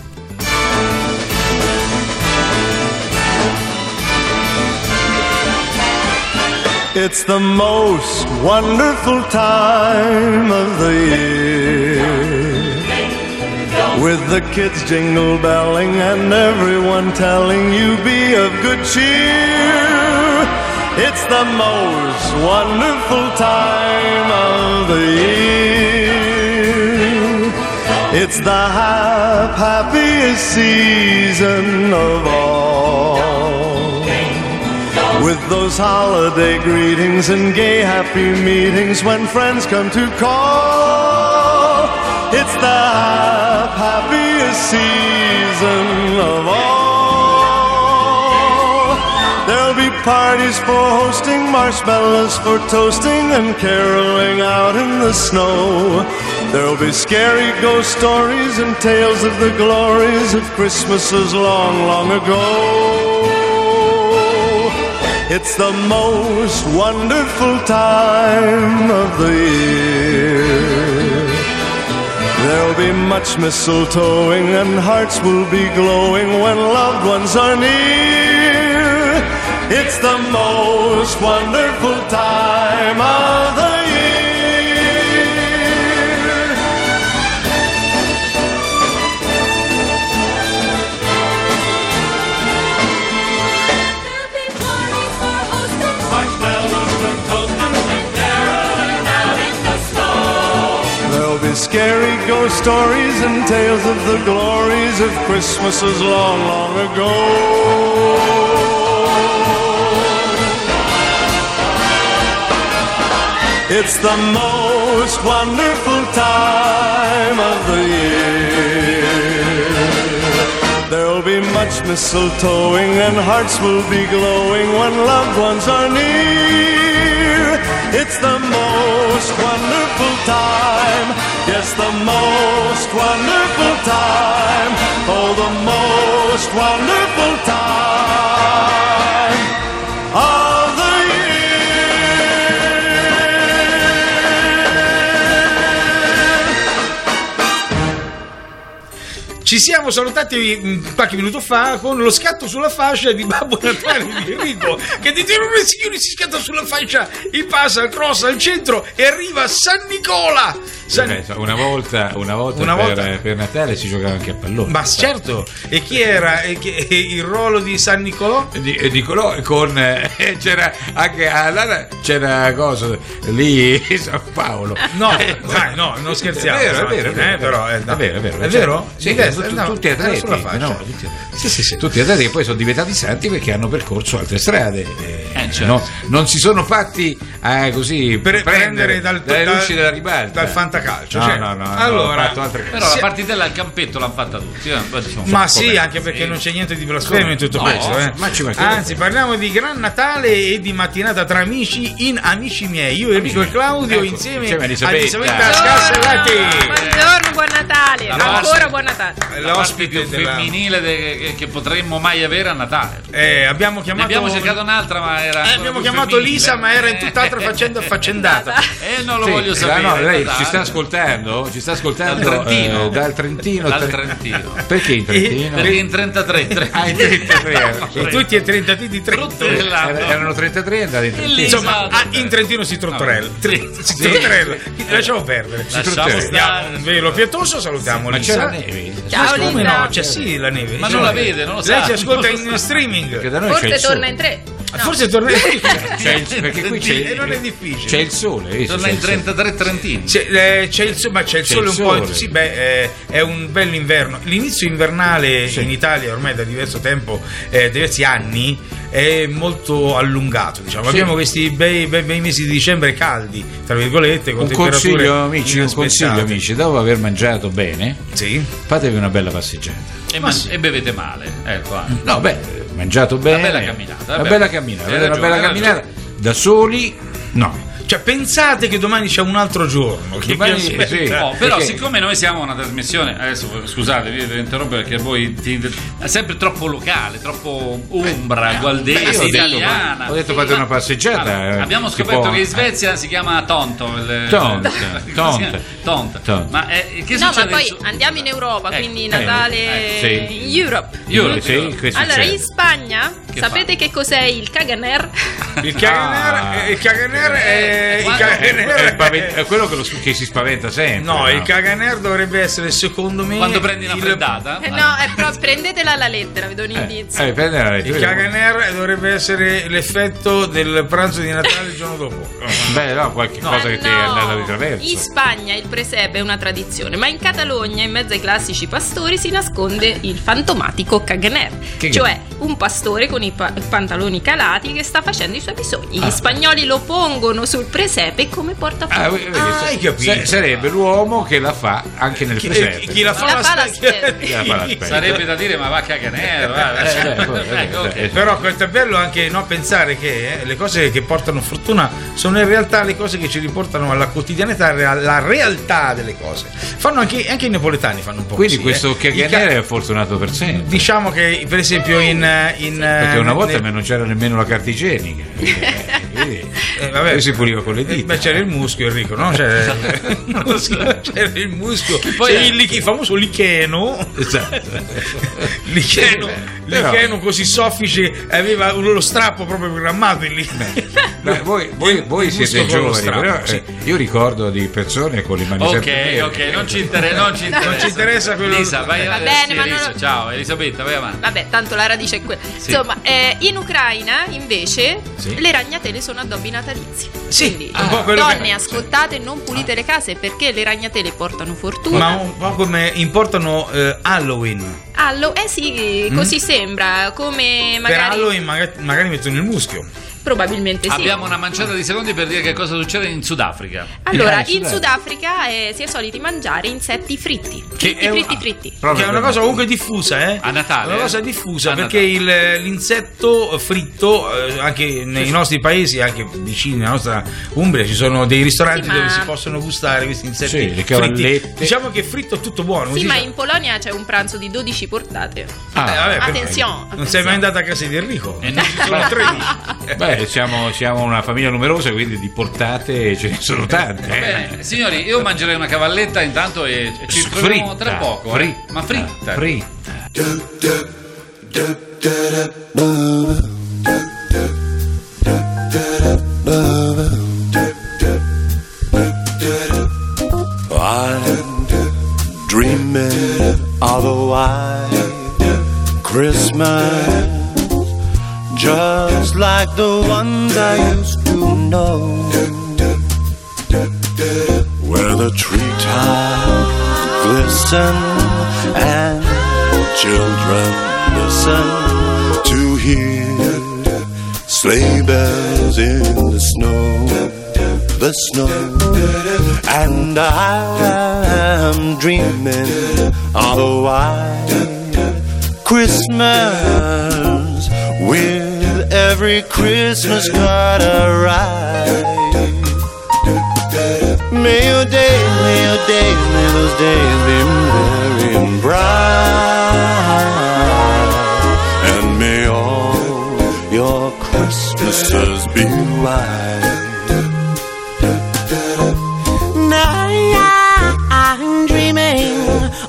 Speaker 34: It's the most wonderful time of the year, with the kids jingle belling and everyone telling you be of good cheer. It's the most wonderful time of the year. It's the hap- happiest season of all, with those holiday greetings and gay happy meetings when friends come to call. It's the happiest season of all. There'll be parties for hosting, marshmallows for toasting, and caroling out in the snow. There'll be scary ghost stories and tales of the glories of Christmases long, long ago. It's the most wonderful time of the year. There'll be much mistletoeing and hearts will be glowing when loved ones are near. It's the most wonderful time of the year. Scary ghost stories and tales of the glories of Christmases long, long ago. It's the most wonderful time of the year. There'll be much mistletoeing and hearts will be glowing when loved ones are near. It's the most wonderful time. Yes, the most wonderful time. Oh, the most wonderful time of the
Speaker 3: year. Ci siamo salutati qualche minuto fa con lo scatto sulla fascia di Babbo Natale di Enrico, che di tiro e signori si scatta sulla fascia, il passa, il cross al centro e arriva a San Nicola. San...
Speaker 4: Beh, una volta, una volta,
Speaker 3: una
Speaker 4: per,
Speaker 3: volta
Speaker 4: per Natale si giocava anche a pallone.
Speaker 3: Ma certo, e chi era e chi, e il ruolo di San Nicolò?
Speaker 4: Di, Nicolò con eh, c'era anche allora c'era cosa lì San Paolo.
Speaker 3: No, dai, no, non scherziamo.
Speaker 4: È vero, è vero, è vero,
Speaker 3: eh, però è, no.
Speaker 4: è vero, è vero.
Speaker 3: È vero?
Speaker 4: Sì, sì, tutti, no, tutti atleti,
Speaker 3: sulla faccia.
Speaker 4: No, tutti, sì, sì, sì. tutti atleti che poi sono diventati santi perché hanno percorso altre strade. Eh,
Speaker 1: eh, certo.
Speaker 4: no, non si sono fatti eh, così
Speaker 3: per prendere dal,
Speaker 4: dalle
Speaker 3: dal,
Speaker 4: luci della ribalta,
Speaker 3: dal fantacalcio.
Speaker 4: No,
Speaker 3: cioè,
Speaker 4: no, no,
Speaker 3: allora,
Speaker 4: no,
Speaker 1: però la partitella al campetto l'hanno fatta tutti. Eh?
Speaker 3: Ma sì, anche perché sì. non c'è niente di blasfemo in tutto
Speaker 4: no,
Speaker 3: questo. Eh.
Speaker 4: Ma ci
Speaker 3: Anzi, parliamo di Gran Natale e di mattinata tra amici in Amici miei. Io, Enrico e Claudio,
Speaker 4: ecco,
Speaker 3: insieme,
Speaker 4: insieme a Elisabetta,
Speaker 3: Elisabetta Scarsellati.
Speaker 2: Buongiorno, buon Natale.
Speaker 1: La
Speaker 2: Ancora
Speaker 1: vostra,
Speaker 2: Buon Natale.
Speaker 1: L'ospite della... femminile de... che, che potremmo mai avere a Natale.
Speaker 3: Eh, abbiamo chiamato...
Speaker 1: Ne abbiamo cercato un'altra, ma era...
Speaker 3: Eh, abbiamo chiamato femminile. Lisa, ma era in tutt'altra faccenda affaccendata.
Speaker 1: Eh, non lo sì, voglio sapere.
Speaker 4: No, lei ci sta ascoltando, ci sta ascoltando dal Trentino. Eh, dal Trentino.
Speaker 1: Dal Trentino.
Speaker 4: Perché in Trentino?
Speaker 1: Perché in trentatré. trentatré.
Speaker 4: Ah, in trentatré.
Speaker 3: E tutti e trentati di Trento.
Speaker 4: Erano trentatré andati in Trentino.
Speaker 3: Insomma, ah, in Trentino si trottorella. Si trottorella. Lasciamo perdere. Andiamo un velo pietoso, salutiamo
Speaker 4: ma
Speaker 3: Lisa.
Speaker 4: c'è la neve?
Speaker 2: Ciao
Speaker 3: come
Speaker 2: Lisa.
Speaker 3: no? C'è sì la neve.
Speaker 1: Ma non la vede, non lo sa.
Speaker 3: Lei ci ascolta in streaming.
Speaker 2: Forse torna in tre.
Speaker 3: No. Forse torna in
Speaker 4: tre. Perché qui c'è
Speaker 3: e non è difficile.
Speaker 4: C'è il sole.
Speaker 1: Torna in trentatré Trentini.
Speaker 3: C'è, eh, c'è il sole, ma c'è il c'è sole il un sole. po'. Sì, beh, eh, è un bello inverno. L'inizio invernale sì. in Italia ormai da diverso tempo, eh, diversi anni, è molto allungato. Diciamo. Sì. Abbiamo questi bei, bei, bei mesi di dicembre caldi, tra virgolette, con
Speaker 4: un
Speaker 3: temperature
Speaker 4: consiglio, amici, un consiglio, amici, dopo aver mangiato bene,
Speaker 3: sì.
Speaker 4: fatevi una bella passeggiata.
Speaker 1: E, man- sì. e bevete male, ecco.
Speaker 4: No, beh, mangiato bene.
Speaker 1: Una bella camminata.
Speaker 4: Una bella, bella camminata, ragione, una bella camminata. Da soli, no.
Speaker 3: Cioè, pensate che domani c'è un altro giorno. Che
Speaker 1: domani, sì, sì. Oh, però, perché... siccome noi siamo una trasmissione, adesso scusate, vi devo interrompere perché voi ti, è sempre troppo locale, troppo umbra, eh, gualdese,
Speaker 4: ho
Speaker 1: italiana.
Speaker 4: Detto, ho detto fate una passeggiata.
Speaker 1: Allora, abbiamo scoperto può... che in Svezia eh. si chiama Tonto. Il...
Speaker 4: Tonta. Tonta.
Speaker 1: Tonta. Tonta. Ma eh, che
Speaker 2: no,
Speaker 1: succede?
Speaker 2: ma poi andiamo in Europa, eh, quindi Natale
Speaker 4: eh, sì.
Speaker 2: in Europe.
Speaker 4: Europe sì,
Speaker 2: allora, in Spagna, che sapete fa? Che cos'è il Caganer?
Speaker 3: Il Caganer, ah. il Caganer è il Caganer.
Speaker 4: È, pavent- è quello che, lo, che si spaventa sempre.
Speaker 3: No, no, il Caganer dovrebbe essere, secondo me,
Speaker 1: quando prendi una freddata.
Speaker 2: Il... No, è però prendetela alla lettera, vi do un indizio.
Speaker 4: Eh, eh, la lettera.
Speaker 3: Il Caganer dovrebbe essere l'effetto del pranzo di Natale il giorno dopo.
Speaker 4: Beh, no, qualche no. cosa che no. ti è andata di traverso.
Speaker 2: In Spagna il presepe è una tradizione, ma in Catalogna, in mezzo ai classici pastori, si nasconde il fantomatico Caganer, che cioè che? un pastore con i pa- pantaloni calati che sta facendo i suoi bisogni. Ah. Gli spagnoli lo pongono sul presepe come portafoglio.
Speaker 3: Ah, ah, hai capito?
Speaker 4: S- sarebbe l'uomo che la fa anche nel
Speaker 3: chi,
Speaker 4: presepe.
Speaker 3: Chi la fa la, la, fa la
Speaker 2: spesa.
Speaker 1: Sarebbe da dire ma va Caganer.
Speaker 3: Eh, eh, okay. Però è bello anche no, pensare che eh, le cose che portano fortuna sono in realtà le cose che ci riportano alla quotidianità, alla realtà delle cose. Fanno anche, anche i napoletani fanno un po'
Speaker 4: quindi
Speaker 3: così.
Speaker 4: Questo
Speaker 3: eh.
Speaker 4: Caganer ca- è fortunato per sempre.
Speaker 3: Diciamo che per esempio in, in
Speaker 4: perché una volta
Speaker 3: nel...
Speaker 4: non c'era nemmeno la carta igienica. Quindi, eh, vabbè, si puliva con le dita.
Speaker 3: Beh, c'era il muschio, Enrico, no? C'era, c'era il muschio. Poi c'era il, il famoso licheno.
Speaker 4: Esatto.
Speaker 3: licheno, però, licheno così soffice, aveva lo strappo proprio programmato in lì.
Speaker 4: Beh, voi, voi, voi siete giovani, strappo, però, sì. Io ricordo di persone con le mani
Speaker 1: ok,
Speaker 4: sempre
Speaker 1: ok, non ci, inter- non ci interessa.
Speaker 3: Non ci interessa quello.
Speaker 1: Lisa, vai
Speaker 2: va
Speaker 1: avanti.
Speaker 2: bene,
Speaker 1: sì,
Speaker 2: ma
Speaker 1: Elisa,
Speaker 2: non...
Speaker 1: ciao, Elisabetta, vai avanti.
Speaker 2: Vabbè, tanto la radice è quella. Sì. Insomma, eh, in Ucraina invece
Speaker 3: sì.
Speaker 2: le ragnatele sono addobbi natalizi.
Speaker 3: Sì,
Speaker 2: quindi,
Speaker 3: un po'
Speaker 2: donne,
Speaker 3: che...
Speaker 2: ascoltate, non pulite ah. le case perché le ragnatele portano fortuna.
Speaker 3: Ma un po' come importano eh, Halloween.
Speaker 2: Hallow, eh sì, così mm. sembra, come magari...
Speaker 3: Per Halloween magari, magari mettono il muschio.
Speaker 2: Probabilmente sì.
Speaker 1: Abbiamo una manciata di secondi per dire che cosa succede in Sudafrica.
Speaker 2: Allora, in, in Sudafrica eh, si è soliti mangiare insetti fritti. Fritti,
Speaker 3: che
Speaker 2: fritti,
Speaker 3: è,
Speaker 2: fritti.
Speaker 3: Che è una cosa comunque diffusa, eh?
Speaker 1: A Natale.
Speaker 3: È una cosa diffusa
Speaker 1: a
Speaker 3: perché il, l'insetto fritto, eh, anche nei sì, nostri paesi, anche vicini alla nostra Umbria, ci sono dei ristoranti sì, dove si possono gustare questi insetti
Speaker 4: sì,
Speaker 3: fritti. Diciamo che fritto è tutto buono.
Speaker 2: Sì, ma in Polonia c'è un pranzo di dodici portate.
Speaker 3: Ah, eh, vabbè,
Speaker 2: attenzione.
Speaker 3: Non sei mai andata a casa di Enrico? E non ci sono tredici.
Speaker 4: Beh, siamo, siamo una famiglia numerosa, quindi di portate ce ne sono tante.
Speaker 1: Eh. Bene, signori, io mangerei una cavalletta intanto e ci troviamo tra poco.
Speaker 4: Fritta,
Speaker 1: eh. Ma fritta.
Speaker 4: Fritta.
Speaker 23: I'm dreaming of a white Christmas, just like the ones I used to know, where the treetops glisten and children listen to hear sleigh bells in the snow, the snow. And I'm dreaming of a white Christmas, with every Christmas card I write. May your days, may your days, may those days be merry and bright.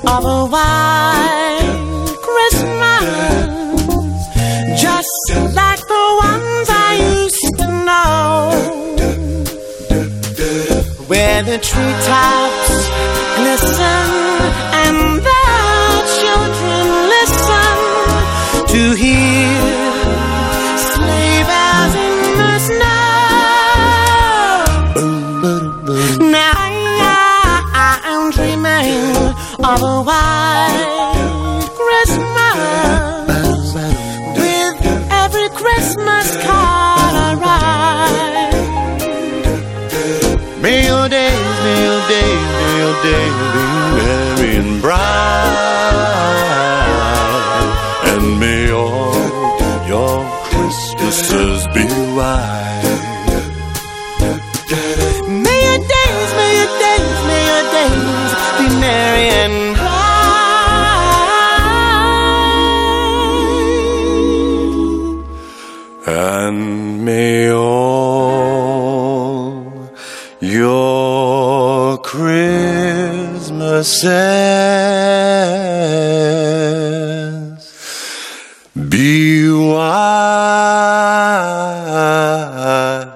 Speaker 7: of a white Christmas, just like the ones I used to know, where the treetops glisten and the children listen to hear sleigh bells in the snow. Now I am dreaming of a white Christmas, with every Christmas card I write. May your days, may your days, may your days be merry and bright, and may all your Christmases be white. May your days, may your days, may your days be merry and bright, and may all your Christmases be white.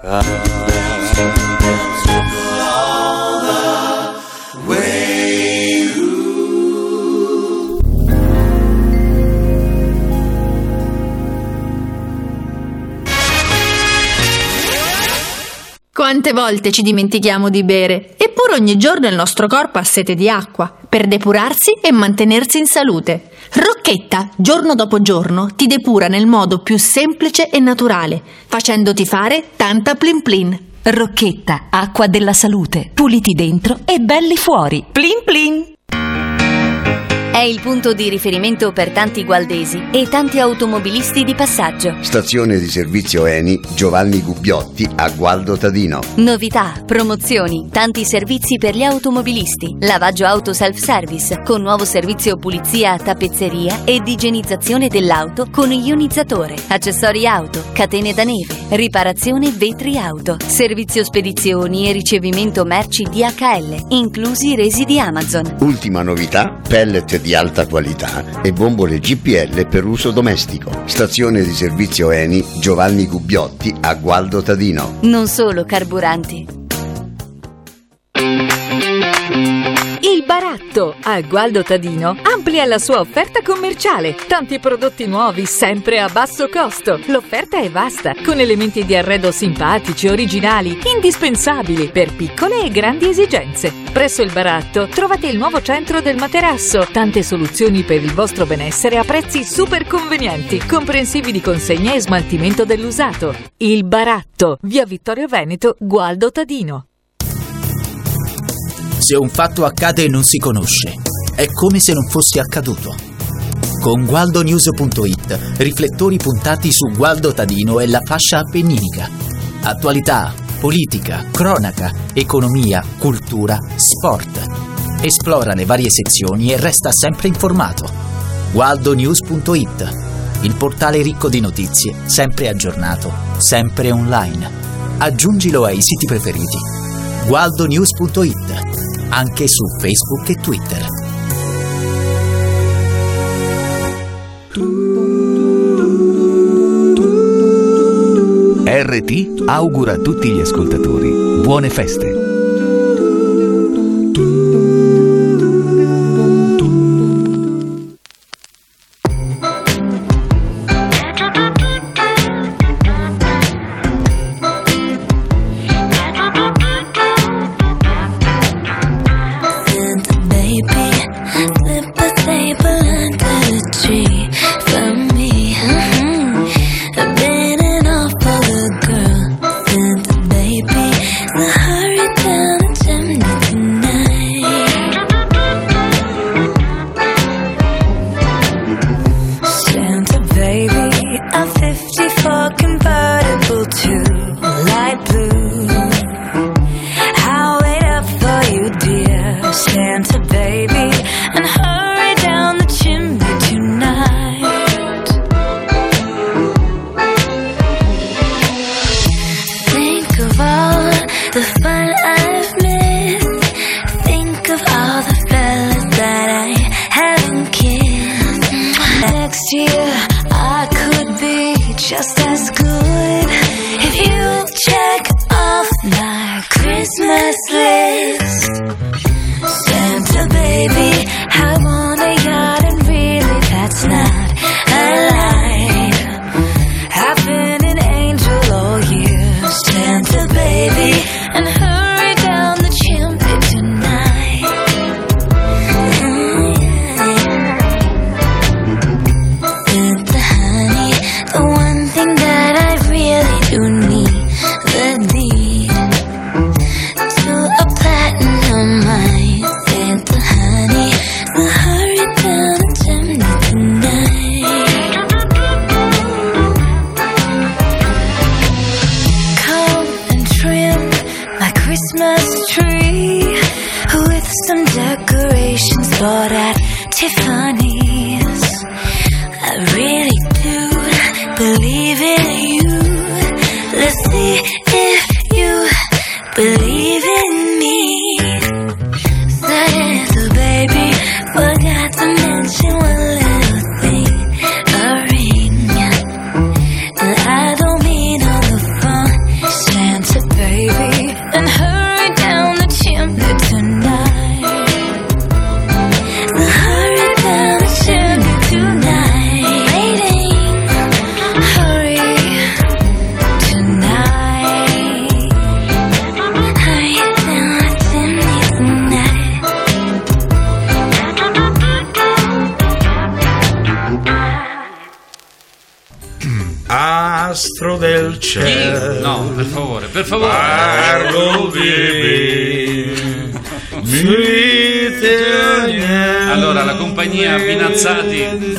Speaker 5: Quante volte ci dimentichiamo di bere, eppure ogni giorno il nostro corpo ha sete di acqua, per depurarsi e mantenersi in salute. Rocchetta, giorno dopo giorno, ti depura nel modo più semplice e naturale, facendoti fare tanta plin plin.
Speaker 30: Rocchetta, acqua della salute, puliti dentro e belli fuori. Plin plin! È il punto di riferimento per tanti gualdesi e tanti automobilisti di passaggio.
Speaker 31: Stazione di servizio Eni Giovanni Gubbiotti a Gualdo Tadino.
Speaker 30: Novità, promozioni, tanti servizi per gli automobilisti. Lavaggio auto self-service con nuovo servizio pulizia, tappezzeria ed igienizzazione dell'auto con ionizzatore. Accessori auto, catene da neve, riparazione vetri auto. Servizio spedizioni e ricevimento merci D H L, inclusi i resi di Amazon.
Speaker 31: Ultima novità, pellet di alta qualità e bombole G P L per uso domestico. Stazione di servizio Eni Giovanni Gubbiotti a Gualdo Tadino.
Speaker 30: Non solo carburanti.
Speaker 6: Il Baratto a Gualdo Tadino amplia la sua offerta commerciale. Tanti prodotti nuovi sempre a basso costo. L'offerta è vasta, con elementi di arredo simpatici, originali, indispensabili per piccole e grandi esigenze. Presso il Baratto trovate il nuovo centro del materasso. Tante soluzioni per il vostro benessere a prezzi super convenienti, comprensivi di consegna e smaltimento dell'usato. Il Baratto, via Vittorio Veneto, Gualdo Tadino.
Speaker 8: Se un fatto accade e non si conosce, è come se non fosse accaduto. Con gualdonews punto it, riflettori puntati su Gualdo Tadino e la fascia appenninica. Attualità, politica, cronaca, economia, cultura, sport. Esplora le varie sezioni e resta sempre informato. gualdonews punto it, il portale ricco di notizie, sempre aggiornato, sempre online. Aggiungilo ai siti preferiti. gualdonews punto it, anche su Facebook e Twitter.
Speaker 9: R T augura a tutti gli ascoltatori buone feste.
Speaker 11: The fun I've missed. Think of all the fellas that I
Speaker 10: decorations bought at Tiffany's. I really do believe in you. Let's see if you believe in me. Said the baby forgot to mention one little thing, a ring. And I don't mean on the front, Santa baby. And hurry down the chimney tonight. Hurry down the chimney tonight. Waiting, hurry tonight. Hurry down the chimney tonight.
Speaker 3: Astro del cielo.
Speaker 1: No, per favore, per favore.
Speaker 3: Largo vivi.
Speaker 1: Allora, la compagnia Vinazzati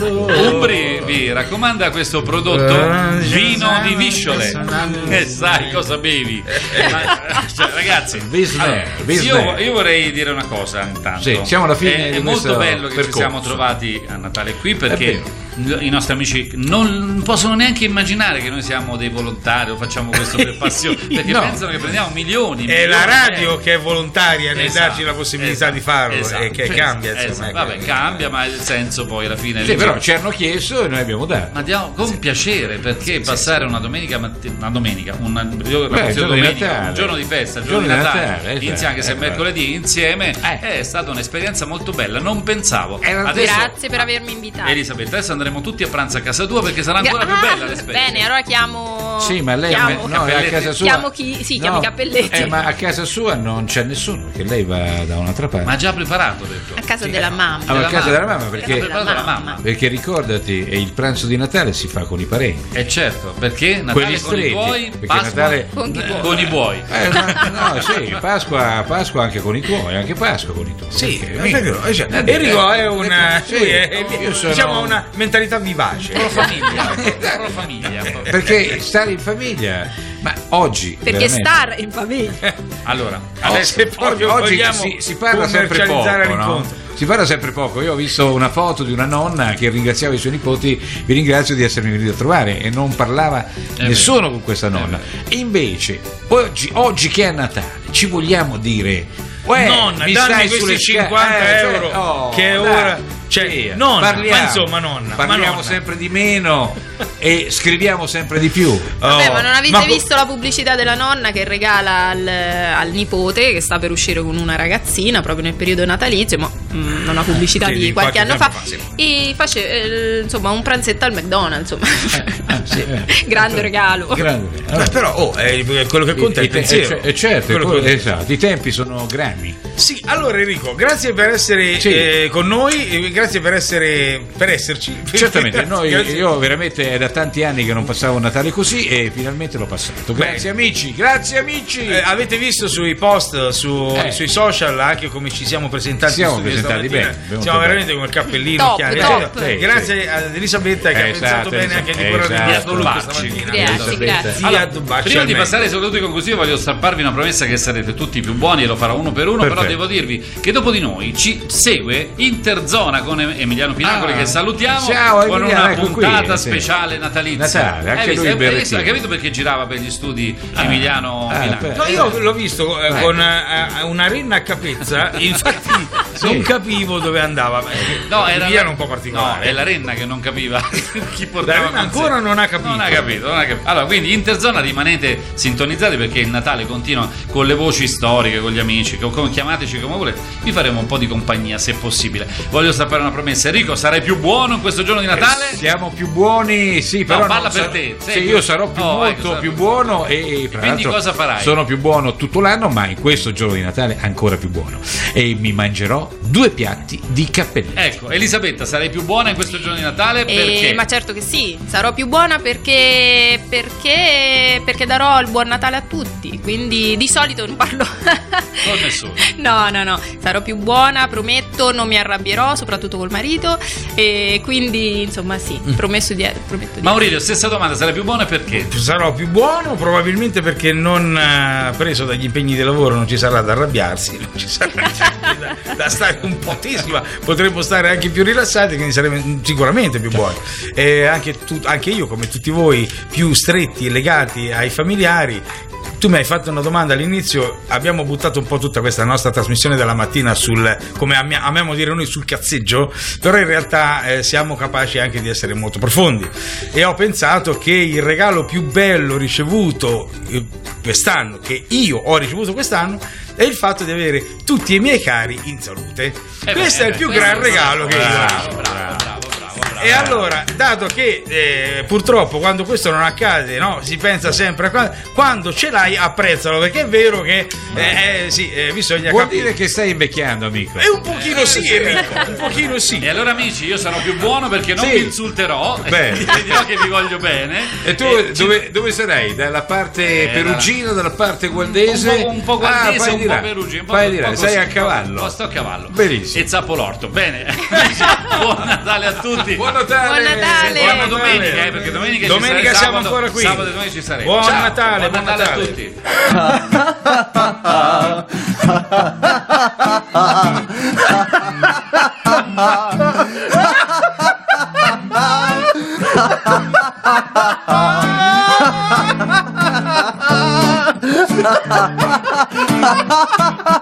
Speaker 1: Umbri vi raccomanda questo prodotto vino di Visciole. E sai cosa bevi? Ma, cioè, ragazzi, allora, io, io vorrei dire una cosa intanto.
Speaker 4: Sì, siamo alla fine.
Speaker 1: È, è molto bello che percorso. Ci siamo trovati a Natale qui, perché i nostri amici non possono neanche immaginare che noi siamo dei volontari o facciamo questo per passione, perché no. pensano che prendiamo milioni.
Speaker 3: È
Speaker 1: milioni,
Speaker 3: la radio
Speaker 1: eh.
Speaker 3: che è volontaria nel
Speaker 1: esatto,
Speaker 3: darci la possibilità
Speaker 1: esatto,
Speaker 3: di farlo,
Speaker 1: esatto,
Speaker 3: e che
Speaker 1: esatto,
Speaker 3: cambia insomma,
Speaker 1: esatto,
Speaker 3: ecco.
Speaker 1: vabbè, cambia, ma il senso poi alla fine
Speaker 4: sì, però ci hanno chiesto e noi abbiamo dato.
Speaker 1: Ma diamo con sì. piacere, perché sì, passare sì, una domenica mattina, una domenica una, io
Speaker 4: Beh, giorno
Speaker 1: domenica,
Speaker 4: di
Speaker 1: un giorno di festa, il giorno, giorno di Natale, Natale insieme, esatto, anche se è mercoledì insieme, eh. è stata un'esperienza molto bella. Non pensavo.
Speaker 2: Adesso, grazie per avermi invitato,
Speaker 1: Elisabetta. Adesso andremo tutti a pranzo a casa tua, perché sarà ancora ah, più bella l'esperienza.
Speaker 2: Bene, allora chiamo.
Speaker 4: Sì, ma lei
Speaker 2: chiamo,
Speaker 4: no, a casa sua.
Speaker 2: Chiamo chi? Sì, chiamo
Speaker 4: no,
Speaker 2: i cappelletti.
Speaker 4: Eh, ma a casa sua non c'è nessuno, perché lei va da un'altra parte.
Speaker 1: Ma già preparato, ho detto.
Speaker 2: A casa sì. della mamma.
Speaker 4: Ah,
Speaker 1: della
Speaker 4: a casa
Speaker 1: mamma.
Speaker 4: della mamma, perché,
Speaker 2: della mamma.
Speaker 1: mamma.
Speaker 4: perché ricordati, il pranzo di Natale si fa con i parenti.
Speaker 1: Eh certo, perché Natale
Speaker 4: Quelli
Speaker 1: con
Speaker 4: stretti,
Speaker 1: i buoi, Pasqua
Speaker 4: Natale
Speaker 2: con, chi buoi.
Speaker 1: con i buoi.
Speaker 4: Eh, ma, no, sì, Pasqua, Pasqua anche con i tuoi, anche Pasqua con i tuoi.
Speaker 3: Sì,
Speaker 4: perché,
Speaker 3: vero, cioè, Enrico è una,
Speaker 4: sì,
Speaker 3: è, è,
Speaker 4: io sono,
Speaker 3: diciamo una mentalità vivace.
Speaker 1: Pro famiglia, pro famiglia.
Speaker 4: Perché stare in famiglia, ma oggi
Speaker 2: perché star in famiglia.
Speaker 1: Allora,
Speaker 3: adesso
Speaker 4: oggi, oggi si, si parla sempre poco, no? Si parla sempre poco. Io ho visto una foto di una nonna che ringraziava i suoi nipoti. Vi ringrazio di essermi venuti a trovare, e non parlava è nessuno vero. Con questa nonna. E invece oggi, oggi che è Natale, ci vogliamo dire uè,
Speaker 3: nonna,
Speaker 4: mi
Speaker 3: dammi
Speaker 4: stai
Speaker 3: questi
Speaker 4: sulle
Speaker 3: cinquanta
Speaker 4: sca-
Speaker 3: euro,
Speaker 4: cioè, oh,
Speaker 3: che è ora, cioè,
Speaker 4: sì,
Speaker 3: nonna,
Speaker 4: parliamo,
Speaker 3: ma insomma nonna,
Speaker 4: parliamo
Speaker 3: ma nonna.
Speaker 4: sempre di meno e scriviamo sempre di più.
Speaker 2: Vabbè,
Speaker 3: oh,
Speaker 2: ma non avete
Speaker 3: ma
Speaker 2: visto la pubblicità della nonna che regala al, al nipote, che sta per uscire con una ragazzina proprio nel periodo natalizio, ma mh, una pubblicità
Speaker 3: sì,
Speaker 2: di,
Speaker 3: di
Speaker 2: qualche,
Speaker 3: qualche
Speaker 2: anno fa,
Speaker 3: fa sì.
Speaker 2: e face eh, insomma un pranzetto al McDonald's, insomma.
Speaker 4: Eh, ah, sì, eh.
Speaker 2: grande regalo.
Speaker 4: Grande.
Speaker 3: Allora, però oh, è quello che conta è il pensiero.
Speaker 4: E certo, quello quello, esatto, i tempi sono grammi.
Speaker 3: Sì, allora Enrico, grazie per essere sì. eh, con noi, e grazie per essere per esserci.
Speaker 4: Certamente, noi, io veramente è da tanti anni che non passavo un Natale così e finalmente l'ho passato. Grazie Beh. amici, grazie amici.
Speaker 3: Eh, avete visto sui post, su,
Speaker 4: eh.
Speaker 3: sui social anche come ci siamo presentati?
Speaker 4: Siamo presentati bene.
Speaker 3: Siamo veramente con il cappellino
Speaker 2: top,
Speaker 3: chiaro.
Speaker 2: top.
Speaker 3: Eh, grazie sì. ad Elisabetta che eh, ha pensato
Speaker 4: esatto,
Speaker 3: bene
Speaker 4: esatto,
Speaker 3: anche di quello
Speaker 4: esatto,
Speaker 3: di Adolfo questa mattina.
Speaker 2: Grazie, grazie.
Speaker 1: Allora, prima di passare ai saluti conclusivi voglio strapparvi una promessa che sarete tutti più buoni, e lo farò uno per uno. Perfetto. Però devo dirvi che dopo di noi ci segue Interzona con Emiliano Pinacoli, ah, che salutiamo.
Speaker 4: Ciao,
Speaker 1: con
Speaker 4: Emiliano,
Speaker 1: una
Speaker 4: ecco
Speaker 1: puntata
Speaker 4: qui,
Speaker 1: speciale
Speaker 4: sì.
Speaker 1: natalizia.
Speaker 4: Natale, anche
Speaker 1: hai
Speaker 4: lui
Speaker 1: visto,
Speaker 4: hai,
Speaker 1: hai capito perché girava per gli studi
Speaker 4: ah,
Speaker 1: Emiliano
Speaker 4: ah,
Speaker 1: Pinacoli?
Speaker 3: No, io l'ho visto eh, con uh, una renna a capezza, infatti sì. non capivo dove andava.
Speaker 1: No, era
Speaker 3: Emiliano un po' particolare.
Speaker 1: No, è la renna che non capiva chi portava.
Speaker 3: La renna ancora non ha capito.
Speaker 1: Non ha capito, non ha capito. Allora, quindi Interzona, rimanete sintonizzati, perché il Natale continua con le voci storiche, con gli amici, con, con, chiamateci come volete, vi faremo un po' di compagnia se possibile. Voglio strappare una promessa. Enrico, sarai più buono in questo giorno di Natale?
Speaker 4: Eh, siamo più buoni, sì, però
Speaker 1: no, parla per
Speaker 4: sarò,
Speaker 1: te.
Speaker 4: Sì, io sarò più, oh, molto ecco, più buono, e fra
Speaker 1: quindi cosa farai?
Speaker 4: Sono più buono tutto l'anno, ma in questo giorno di Natale ancora più buono, e mi mangerò due piatti di cappelletti.
Speaker 1: Ecco, Elisabetta, sarai più buona in questo giorno di Natale? Perché?
Speaker 2: Eh, ma certo che sì, sarò più buona perché perché perché darò il buon Natale a tutti, quindi di solito non parlo
Speaker 1: con nessuno.
Speaker 2: No, no, no, sarò più buona, prometto, non mi arrabbierò, soprattutto soprattutto col marito, e quindi insomma sì, mm. promesso di, prometto di
Speaker 1: Maurizio, stessa domanda, sarai più buono e perché?
Speaker 3: Sarò più buono probabilmente perché non eh, preso dagli impegni di lavoro non ci sarà da arrabbiarsi, non ci sarà da, da stare un po' tesima, potremmo stare anche più rilassati, quindi saremo sicuramente più buoni. E anche, tu, anche io, come tutti voi, più stretti e legati ai familiari. Tu mi hai fatto una domanda all'inizio, abbiamo buttato un po' tutta questa nostra trasmissione della mattina sul, come ami- amiamo dire noi, sul cazzeggio, però in realtà eh, siamo capaci anche di essere molto profondi, e ho pensato che il regalo più bello ricevuto eh, quest'anno, che io ho ricevuto quest'anno, è il fatto di avere tutti i miei cari in salute.
Speaker 1: Eh
Speaker 3: questo
Speaker 1: beh,
Speaker 3: è il più
Speaker 1: beh,
Speaker 3: gran regalo che io ho
Speaker 1: bravo,
Speaker 3: ricevuto.
Speaker 1: bravo, bravo.
Speaker 3: E allora, dato che eh, purtroppo quando questo non accade, no, si pensa sempre a quando, quando ce l'hai, apprezzalo, perché è vero che eh, eh, sì, eh, bisogna
Speaker 4: Vuol
Speaker 3: capire
Speaker 4: dire che stai invecchiando, amico.
Speaker 3: E un pochino eh, sì, Enrico, un pochino sì.
Speaker 1: E allora amici, io sarò più buono perché non
Speaker 4: Sì.
Speaker 1: vi insulterò,
Speaker 4: Bene.
Speaker 1: vi dirò che vi voglio bene.
Speaker 4: E tu
Speaker 1: E
Speaker 4: dove,
Speaker 1: ci-
Speaker 4: dove sarai? Dalla parte
Speaker 1: Eh,
Speaker 4: perugina, dalla parte gualdese?
Speaker 1: Un po', un po' gualdese,
Speaker 4: Ah, fai
Speaker 1: un
Speaker 4: di
Speaker 1: po'
Speaker 4: là.
Speaker 1: perugino, un po',
Speaker 4: Fai di
Speaker 1: un
Speaker 4: là,
Speaker 1: po'
Speaker 4: sei
Speaker 1: così,
Speaker 4: a cavallo.
Speaker 1: un po' sto a cavallo.
Speaker 4: Benissimo.
Speaker 1: E zappolorto. Bene. Buon Natale a tutti.
Speaker 4: Buon Natale.
Speaker 2: Buon Natale.
Speaker 1: Sentiamo domenica, eh, perché domenica,
Speaker 3: Domenica
Speaker 1: ci
Speaker 3: siamo
Speaker 1: sabato,
Speaker 3: ancora qui.
Speaker 1: Sabato e domenica ci saremo.
Speaker 3: Buon
Speaker 1: Ciao,
Speaker 3: Natale,
Speaker 1: buon
Speaker 3: buon
Speaker 1: Natale a tutti.